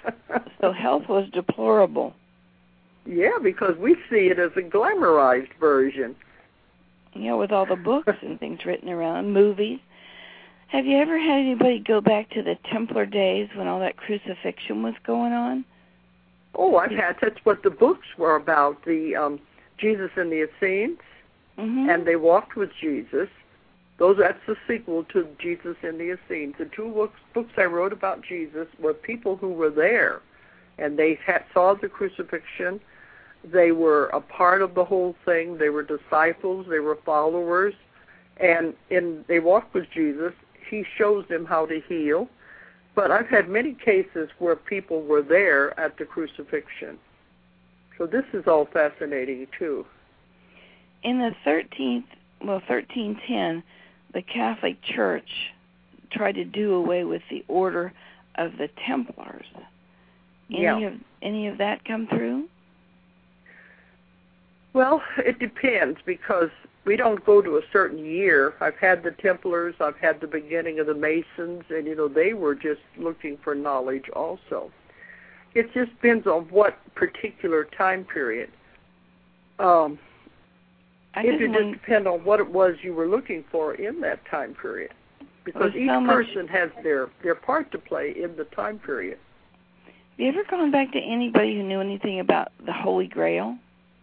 So health was deplorable. Yeah, because we see it as a glamorized version. Yeah, with all the books and things written around, movies. Have you ever had anybody go back to the Templar days when all that crucifixion was going on? Oh, I've had. That's what the books were about, the um, Jesus and the Essenes. Mm-hmm. And they walked with Jesus. Those that's the sequel to Jesus and the Essenes. The two books, books I wrote about Jesus were people who were there, and they had, saw the crucifixion. They were a part of the whole thing. They were disciples. They were followers, and in they walked with Jesus. He shows them how to heal. But I've had many cases where people were there at the crucifixion. So this is all fascinating too. In the thirteenth, well, thirteen ten, the Catholic Church tried to do away with the order of the Templars. Any yeah. of any of that come through? Well, it depends because we don't go to a certain year. I've had the Templars, I've had the beginning of the Masons, and you know they were just looking for knowledge also. It just depends on what particular time period. Um, I it would want... just depend on what it was you were looking for in that time period. Because each so person much... has their, their part to play in the time period. Have you ever gone back to anybody who knew anything about the Holy Grail?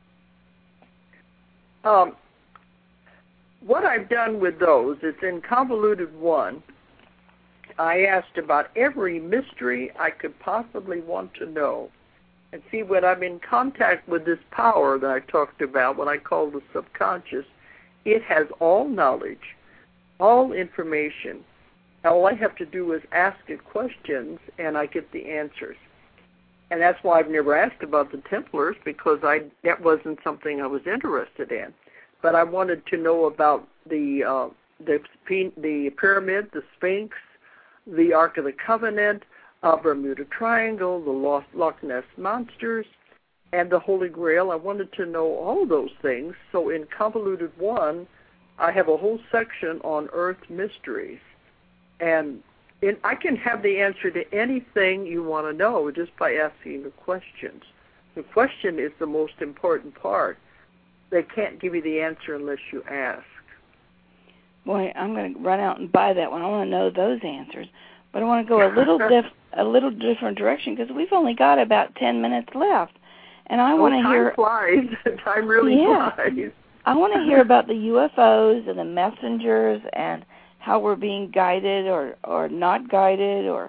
Um, what I've done with those, it's in Convoluted One. I asked about every mystery I could possibly want to know. And see, when I'm in contact with this power that I talked about, what I call the subconscious, it has all knowledge, all information. All I have to do is ask it questions, and I get the answers. And that's why I've never asked about the Templars, because I that wasn't something I was interested in. But I wanted to know about the uh, the the pyramid, the Sphinx, the Ark of the Covenant, uh, Bermuda Triangle, the Loch, Loch Ness Monsters, and the Holy Grail. I wanted to know all those things. So in Convoluted One, I have a whole section on Earth mysteries. And in, I can have the answer to anything you want to know just by asking the questions. The question is the most important part. They can't give you the answer unless you ask. Boy, I'm going to run out and buy that one. I want to know those answers. But I want to go a little diff, a little different direction because we've only got about ten minutes left. And I oh, want to time hear... flies. Time really yeah. flies. I want to hear about the U F Os and the messengers and how we're being guided or, or not guided or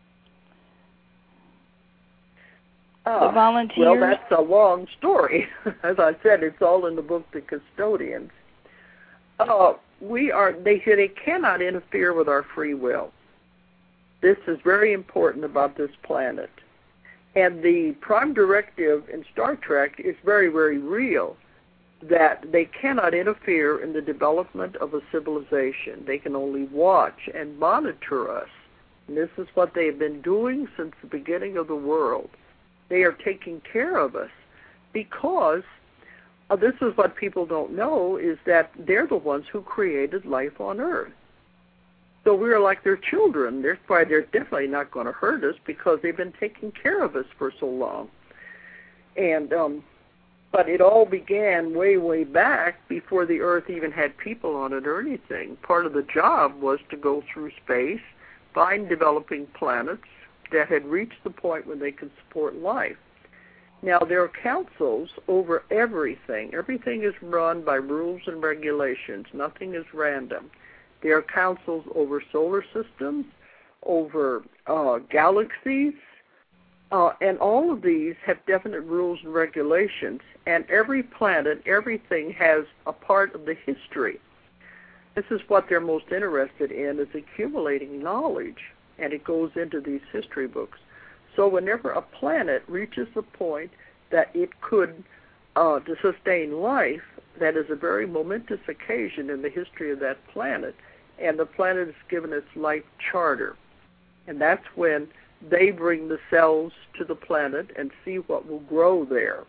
uh, the volunteers. Well, that's a long story. As I said, it's all in the book, The Custodians. Uh, we are, they say they cannot interfere with our free will. This is very important about this planet. And the prime directive in Star Trek is very, very real, that they cannot interfere in the development of a civilization. They can only watch and monitor us. And this is what they have been doing since the beginning of the world. They are taking care of us because uh, this is what people don't know, is that they're the ones who created life on Earth. So we're like their children. That's why they're definitely not going to hurt us, because they've been taking care of us for so long. And um, but it all began way, way back before the Earth even had people on it or anything. Part of the job was to go through space, find developing planets that had reached the point where they could support life. Now, there are councils over everything. Everything is run by rules and regulations. Nothing is random. There are councils over solar systems, over uh, galaxies, uh, and all of these have definite rules and regulations. And every planet, everything has a part of the history. This is what they're most interested in, is accumulating knowledge, and it goes into these history books. So whenever a planet reaches the point that it could uh, to sustain life, that is a very momentous occasion in the history of that planet, and the planet is given its life charter. And that's when they bring the cells to the planet and see what will grow there.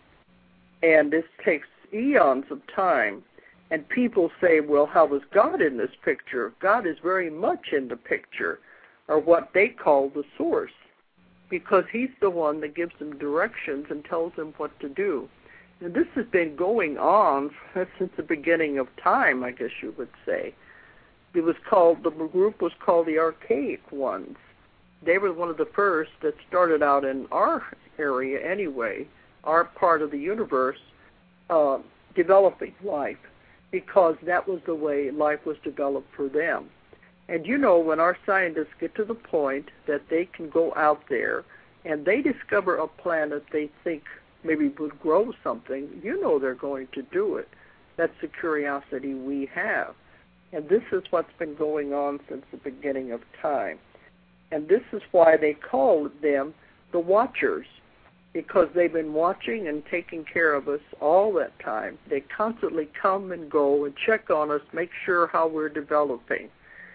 And this takes eons of time. And people say, well, how is God in this picture? God is very much in the picture, or what they call the source, because he's the one that gives them directions and tells them what to do. And this has been going on since the beginning of time, I guess you would say. It was called, the group was called the Archaic Ones. They were one of the first that started out in our area anyway, our part of the universe, uh, developing life, because that was the way life was developed for them. And you know, when our scientists get to the point that they can go out there and they discover a planet they think maybe would grow something, you know they're going to do it. That's the curiosity we have. And this is what's been going on since the beginning of time. And this is why they call them the Watchers, because they've been watching and taking care of us all that time. They constantly come and go and check on us, make sure how we're developing.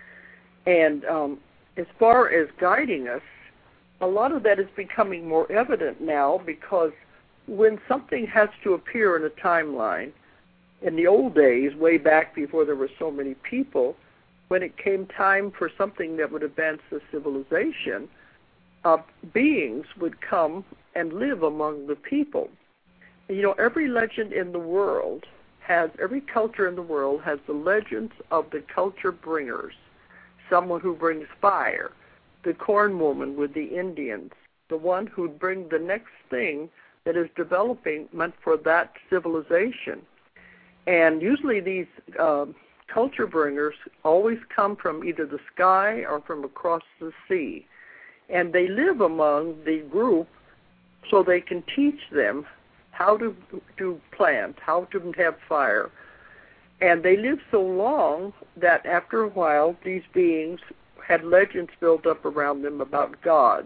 And um, as far as guiding us, a lot of that is becoming more evident now, because when something has to appear in a timeline, in the old days, way back before there were so many people, when it came time for something that would advance the civilization, uh, beings would come and live among the people. And, you know, every legend in the world has, every culture in the world has the legends of the culture bringers, someone who brings fire, the corn woman with the Indians, the one who'd bring the next thing that is developing meant for that civilization. And usually these uh, culture bringers always come from either the sky or from across the sea. And they live among the group so they can teach them how to do plant, how to have fire. And they live so long that after a while these beings had legends built up around them about gods.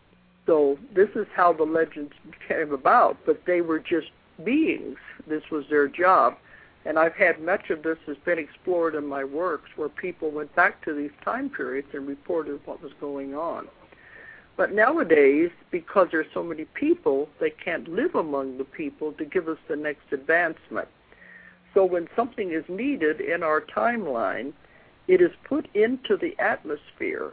So this is how the legends came about, but they were just beings. This was their job. And I've had much of this has been explored in my works, where people went back to these time periods and reported what was going on. But nowadays, because there's so many people, they can't live among the people to give us the next advancement. So when something is needed in our timeline, it is put into the atmosphere,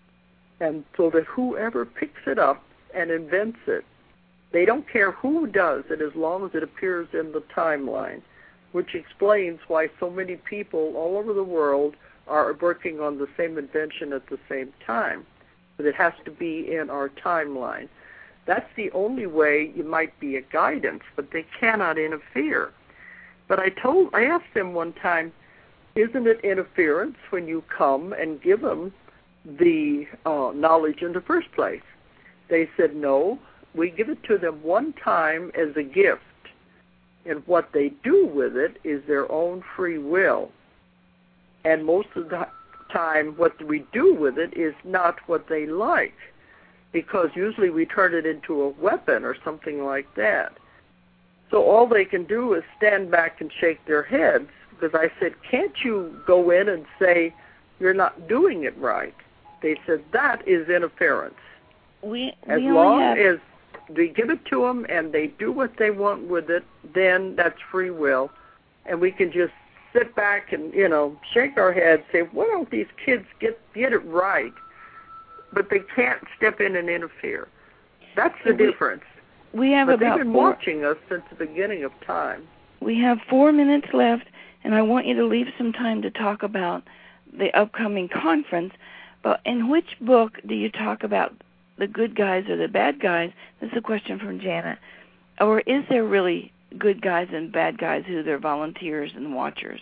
and so that whoever picks it up and invents it, they don't care who does it as long as it appears in the timeline, which explains why so many people all over the world are working on the same invention at the same time. But it has to be in our timeline. That's the only way you might be a guidance, but they cannot interfere. But I told, I asked them one time, isn't it interference when you come and give them the uh, knowledge in the first place? They said, no, we give it to them one time as a gift. And what they do with it is their own free will. And most of the time what we do with it is not what they like, because usually we turn it into a weapon or something like that. So all they can do is stand back and shake their heads, because I said, can't you go in and say, you're not doing it right? They said, that is interference. We, as we long have... as we give it to them and they do what they want with it, then that's free will. And we can just sit back and, you know, shake our heads, say, why don't these kids get, get it right? But they can't step in and interfere. That's the we, difference. We have but about they've been four, watching us since the beginning of time. We have four minutes left, and I want you to leave some time to talk about the upcoming conference. But in which book do you talk about the good guys or the bad guys? This is a question from Janet. Or is there really good guys and bad guys who are volunteers and watchers?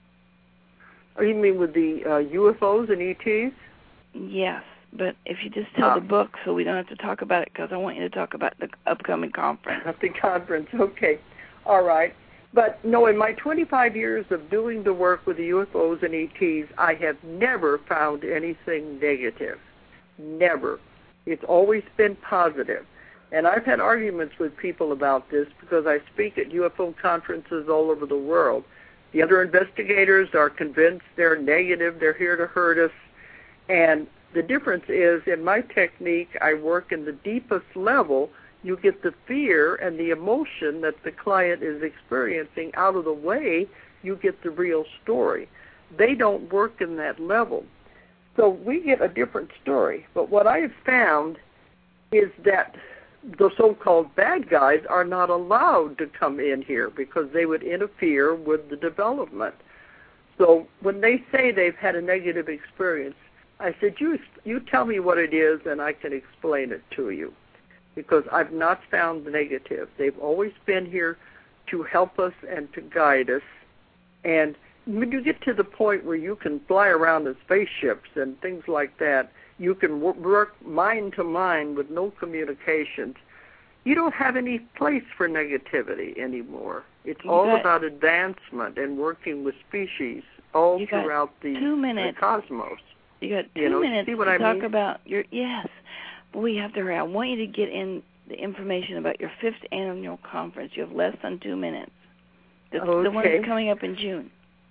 Oh, you mean with the uh, U F Os and E Ts? Yes, but if you just tell ah. the book so we don't have to talk about it, because I want you to talk about the upcoming conference. At the conference, okay. All right. But, no, in my twenty-five years of doing the work with the U F Os and E Ts, I have never found anything negative. Never. It's always been positive. And I've had arguments with people about this because I speak at U F O conferences all over the world. The other investigators are convinced they're negative, they're here to hurt us. And the difference is, in my technique, I work in the deepest level. You get the fear and the emotion that the client is experiencing out of the way, you get the real story. They don't work in that level. So we get a different story. But what I have found is that the so-called bad guys are not allowed to come in here because they would interfere with the development. So when they say they've had a negative experience, I said, you, you tell me what it is and I can explain it to you, because I've not found the negative. They've always been here to help us and to guide us. And when you get to the point where you can fly around in spaceships and things like that, you can work mind to mind with no communications, you don't have any place for negativity anymore. It's you all got, about advancement and working with species all throughout the, two minutes. the cosmos. You got two you know, minutes see what to I talk mean? about your, yes, but we have to hurry. I want you to get in the information about your fifth annual conference. You have less than two minutes. The, okay. the one that's coming up in June.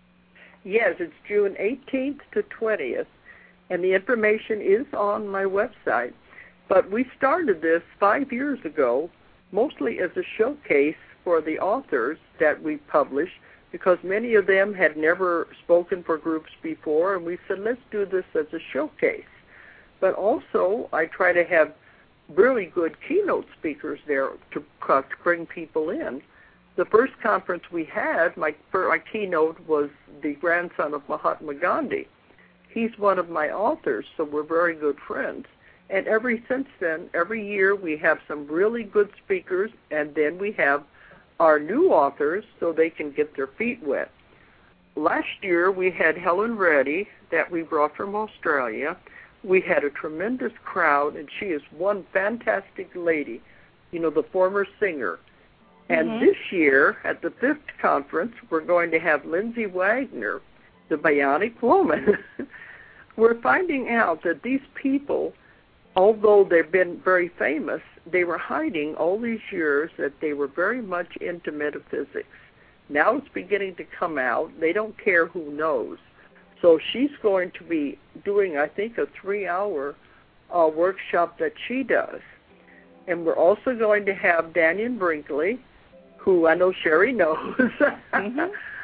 Yes, it's June eighteenth to twentieth, and the information is on my website. But we started this five years ago, mostly as a showcase for the authors that we published, because many of them had never spoken for groups before, and we said, let's do this as a showcase. But also, I try to have really good keynote speakers there to, uh, to bring people in. The first conference we had, my, my keynote was the grandson of Mahatma Gandhi. He's one of my authors, so we're very good friends. And ever since then, every year we have some really good speakers, and then we have our new authors so they can get their feet wet. Last year we had Helen Reddy that we brought from Australia. We had a tremendous crowd, and she is one fantastic lady, you know, the former singer. And mm-hmm. this year, at the fifth conference, we're going to have Lindsay Wagner, the Bionic Woman. We're finding out that these people, although they've been very famous, they were hiding all these years that they were very much into metaphysics. Now it's beginning to come out. They don't care who knows. So she's going to be doing, I think, a three-hour uh, workshop that she does. And we're also going to have Daniel Brinkley, who I know Sherry knows. mm-hmm.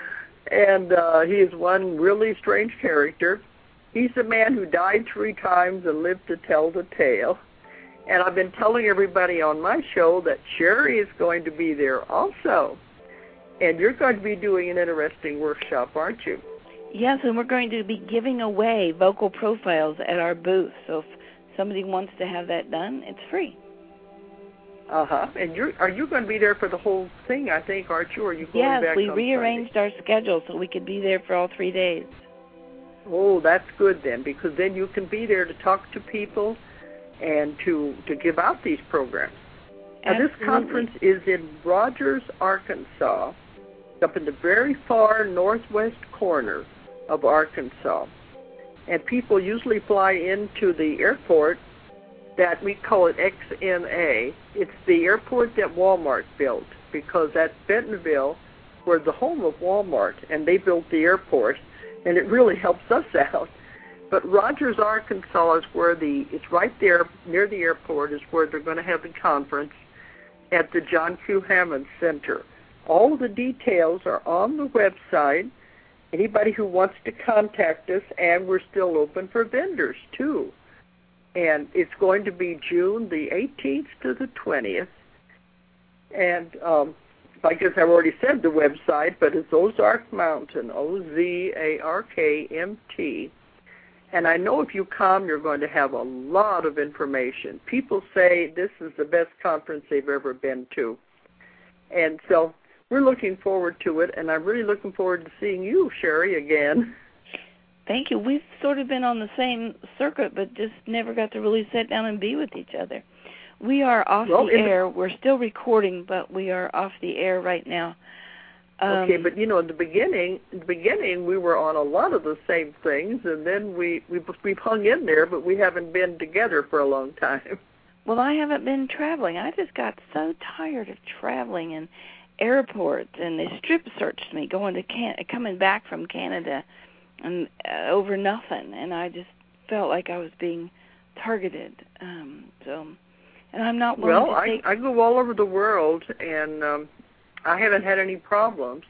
And uh, he is one really strange character. He's a man who died three times and lived to tell the tale. And I've been telling everybody on my show that Sherry is going to be there also. And you're going to be doing an interesting workshop, aren't you? Yes, and we're going to be giving away vocal profiles at our booth. So if somebody wants to have that done, it's free. Uh-huh. And you're, are you going to be there for the whole thing, I think, aren't you? Or are you going yes, back we on rearranged Sunday? our schedule so we could be there for all three days. Oh, that's good then, because then you can be there to talk to people and to, to give out these programs. Now, this conference is in Rogers, Arkansas, up in the very far northwest corner of Arkansas. And people usually fly into the airport that we call it X N A. It's the airport that Walmart built, because that's Bentonville, where the home of Walmart, and they built the airport, and it really helps us out. But Rogers, Arkansas is where the, it's right there near the airport is where they're going to have the conference at the John Q. Hammond Center. All of the details are on the website. Anybody who wants to contact us, and we're still open for vendors too. And it's going to be June the eighteenth to the twentieth. And um, I guess I've already said the website, but it's Ozark Mountain, O Z A R K M T. And I know if you come, you're going to have a lot of information. People say this is the best conference they've ever been to. And so we're looking forward to it, and I'm really looking forward to seeing you, Sherry, again. Thank you. We've sort of been on the same circuit, but just never got to really sit down and be with each other. We are off well, the air. The, We're still recording, but we are off the air right now. Um, okay, but you know, in the beginning, in the beginning, we were on a lot of the same things, and then we we we've hung in there, but we haven't been together for a long time. Well, I haven't been traveling. I just got so tired of traveling and airports, and they strip searched me going to Can coming back from Canada, and uh, over nothing, and I just felt like I was being targeted. Um, so, and I'm not willing well, to take... I I go all over the world, and um, I haven't had any problems.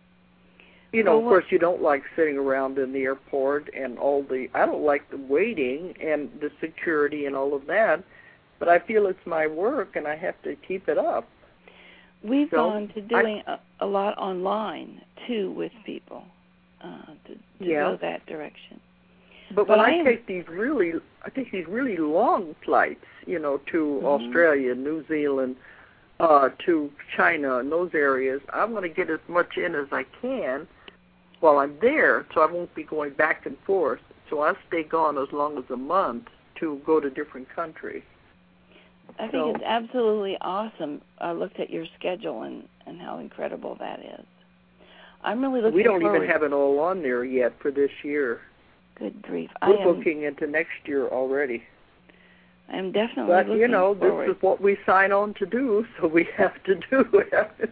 You know, well, of course, you don't like sitting around in the airport and all the. I don't like the waiting and the security and all of that, but I feel it's my work, and I have to keep it up. We've so gone to doing I, a, a lot online too with people uh, to, to yeah. go that direction. But, but when I, I am, take these really, I take these really long flights, you know, to mm-hmm. Australia, New Zealand, uh, to China, and those areas, I'm going to get as much in as I can while I'm there, so I won't be going back and forth. So I'll stay gone as long as a month to go to different countries. I think so, it's absolutely awesome. I looked at your schedule and, and how incredible that is. I'm really looking We don't forward. even have it all on there yet for this year. Good grief. We're I am, booking into next year already. I'm definitely but, looking you know, forward. this is what we sign on to do, so we have to do it.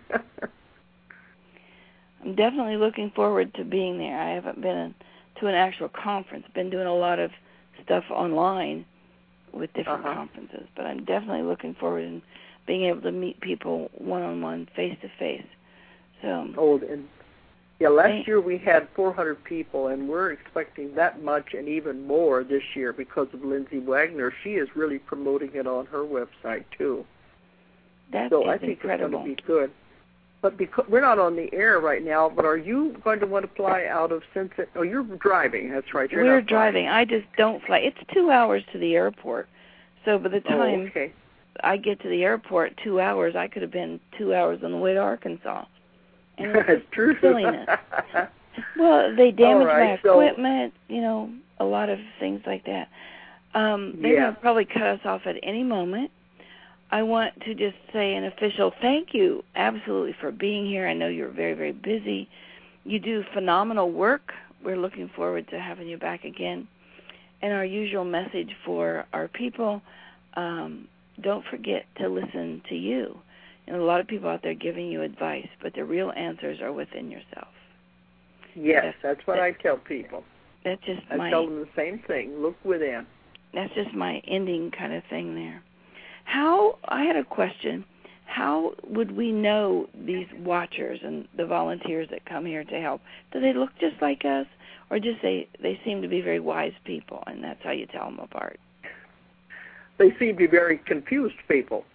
I'm definitely looking forward to being there. I haven't been to an actual conference. Been doing a lot of stuff online with different uh-huh. conferences, but I'm definitely looking forward to being able to meet people one-on-one, face-to-face. So, oh, and yeah, last year we had four hundred people, and we're expecting that much and even more this year because of Lindsay Wagner. She is really promoting it on her website, too. That so is I think incredible. It's going to be good. But because we're not on the air right now, but are you going to want to fly out of Cincinnati? Oh, you're driving. That's right. You're We're not driving. I just don't fly. It's two hours to the airport. So by the time oh, okay. I get to the airport, two hours, I could have been two hours on the way to Arkansas. And it's That's true. silliness. Well, they damaged right, my so, equipment, you know, a lot of things like that. Um, they're yeah. going to probably cut us off at any moment. I want to just say an official thank you, absolutely, for being here. I know you're very, very busy. You do phenomenal work. We're looking forward to having you back again. And our usual message for our people, um, don't forget to listen to you. You know, a lot of people out there giving you advice, but the real answers are within yourself. Yes, that's, that's what that's, I tell people. That's just I my, tell them the same thing. Look within. That's just my ending kind of thing there. How, I had a question, how would we know these watchers and the volunteers that come here to help? Do they look just like us, or just they, they seem to be very wise people, and that's how you tell them apart? They seem to be very confused people.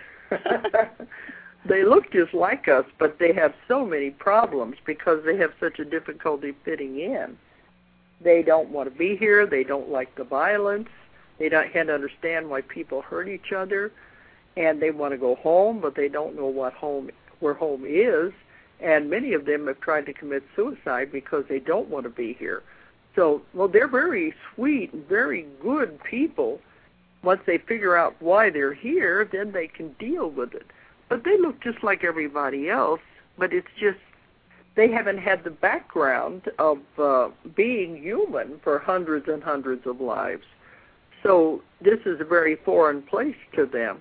They look just like us, but they have so many problems because they have such a difficulty fitting in. They don't want to be here. They don't like the violence. They don't can't understand why people hurt each other, and they want to go home, but they don't know what home, where home is. And many of them have tried to commit suicide because they don't want to be here. So, well, they're very sweet and very good people. Once they figure out why they're here, then they can deal with it. But they look just like everybody else, but it's just they haven't had the background of uh, being human for hundreds and hundreds of lives. So this is a very foreign place to them.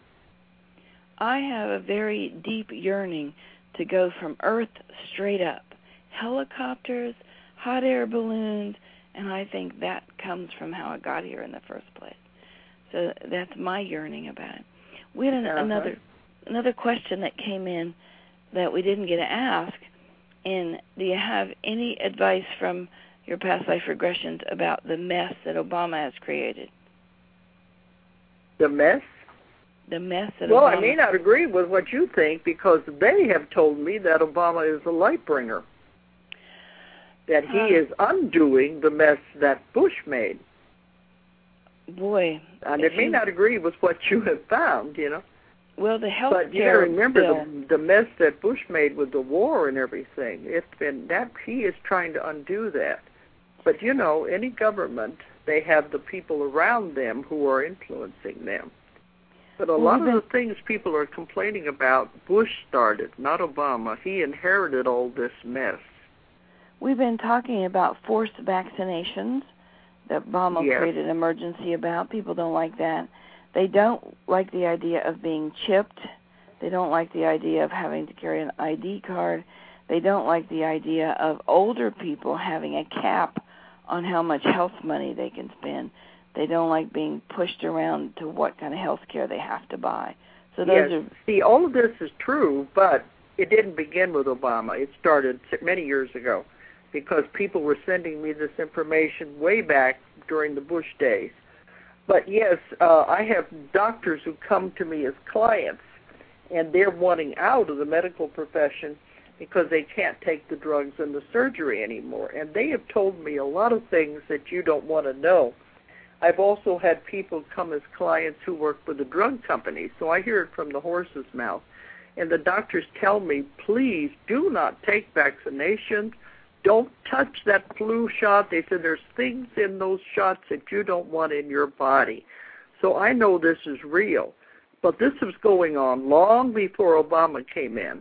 I have a very deep yearning to go from Earth straight up. Helicopters, hot air balloons, and I think that comes from how I got here in the first place. So that's my yearning about it. We had an, uh-huh. another another question that came in that we didn't get to ask. And do you have any advice from your past life regressions about the mess that Obama has created? The mess? The mess that well, Obama... Well, I may not agree with what you think because they have told me that Obama is a light bringer, that he uh, is undoing the mess that Bush made. Boy. And it may not agree with what you have found, you know. Well, the health But you care got to remember bill. the, the mess that Bush made with the war and everything. It's been that he is trying to undo that. But, you know, any government, they have the people around them who are influencing them. But a lot of the things people are complaining about, Bush started, not Obama. He inherited all this mess. We've been talking about forced vaccinations that Obama yes. created an emergency about. People don't like that. They don't like the idea of being chipped. They don't like the idea of having to carry an I D card. They don't like the idea of older people having a cap on how much health money they can spend. They don't like being pushed around to what kind of health care they have to buy. So those yes. are See, all of this is true, but it didn't begin with Obama. It started many years ago because people were sending me this information way back during the Bush days. But yes, uh, I have doctors who come to me as clients, and they're wanting out of the medical profession because they can't take the drugs and the surgery anymore. And they have told me a lot of things that you don't want to know. I've also had people come as clients who work for the drug companies, so I hear it from the horse's mouth. And the doctors tell me, please do not take vaccinations. Don't touch that flu shot. They said there's things in those shots that you don't want in your body. So I know this is real. But this was going on long before Obama came in.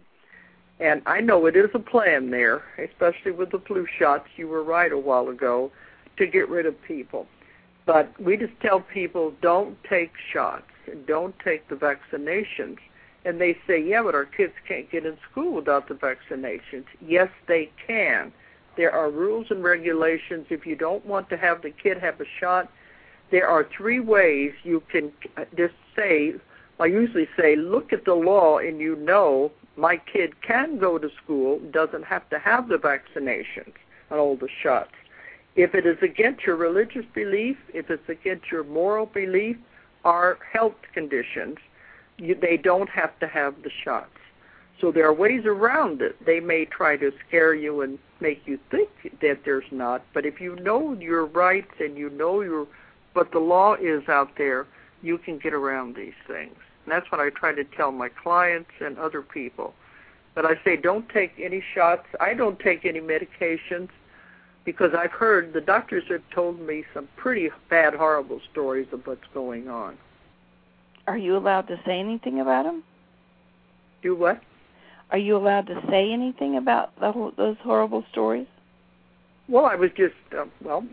And I know it is a plan there, especially with the flu shots. You were right a while ago, to get rid of people. But we just tell people, don't take shots and don't take the vaccinations. And they say, yeah, but our kids can't get in school without the vaccinations. Yes, they can. There are rules and regulations. If you don't want to have the kid have a shot, there are three ways you can just say, I usually say, look at the law and you know my kid can go to school, doesn't have to have the vaccinations and all the shots. If it is against your religious belief, if it's against your moral belief or health conditions, you, they don't have to have the shots. So there are ways around it. They may try to scare you and make you think that there's not, but if you know your rights and you know your what the law is out there, you can get around these things. And that's what I try to tell my clients and other people. But I say don't take any shots. I don't take any medications because I've heard the doctors have told me some pretty bad, horrible stories of what's going on. Are you allowed to say anything about them? Do what? Are you allowed to say anything about the, those horrible stories? Well, I was just, uh, well,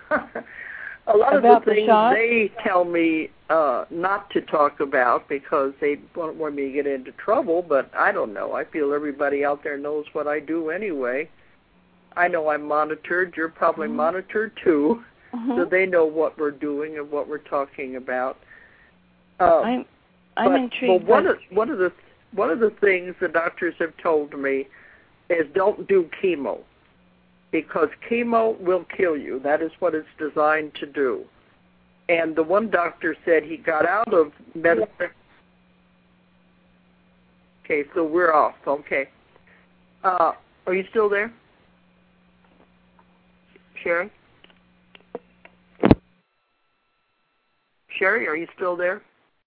a lot about of the things the they tell me uh, not to talk about because they don't want me to get into trouble, but I don't know. I feel everybody out there knows what I do anyway. I know I'm monitored. You're probably mm-hmm. monitored, too, mm-hmm. so they know what we're doing and what we're talking about. Uh, I'm, I'm but, intrigued. But one, of, one, of the, one of the things the doctors have told me is don't do chemo, because chemo will kill you. That is what it's designed to do. And the one doctor said he got out of medicine. Okay, so we're off. Okay. Uh, are you still there? Sherry? Sherry, are you still there?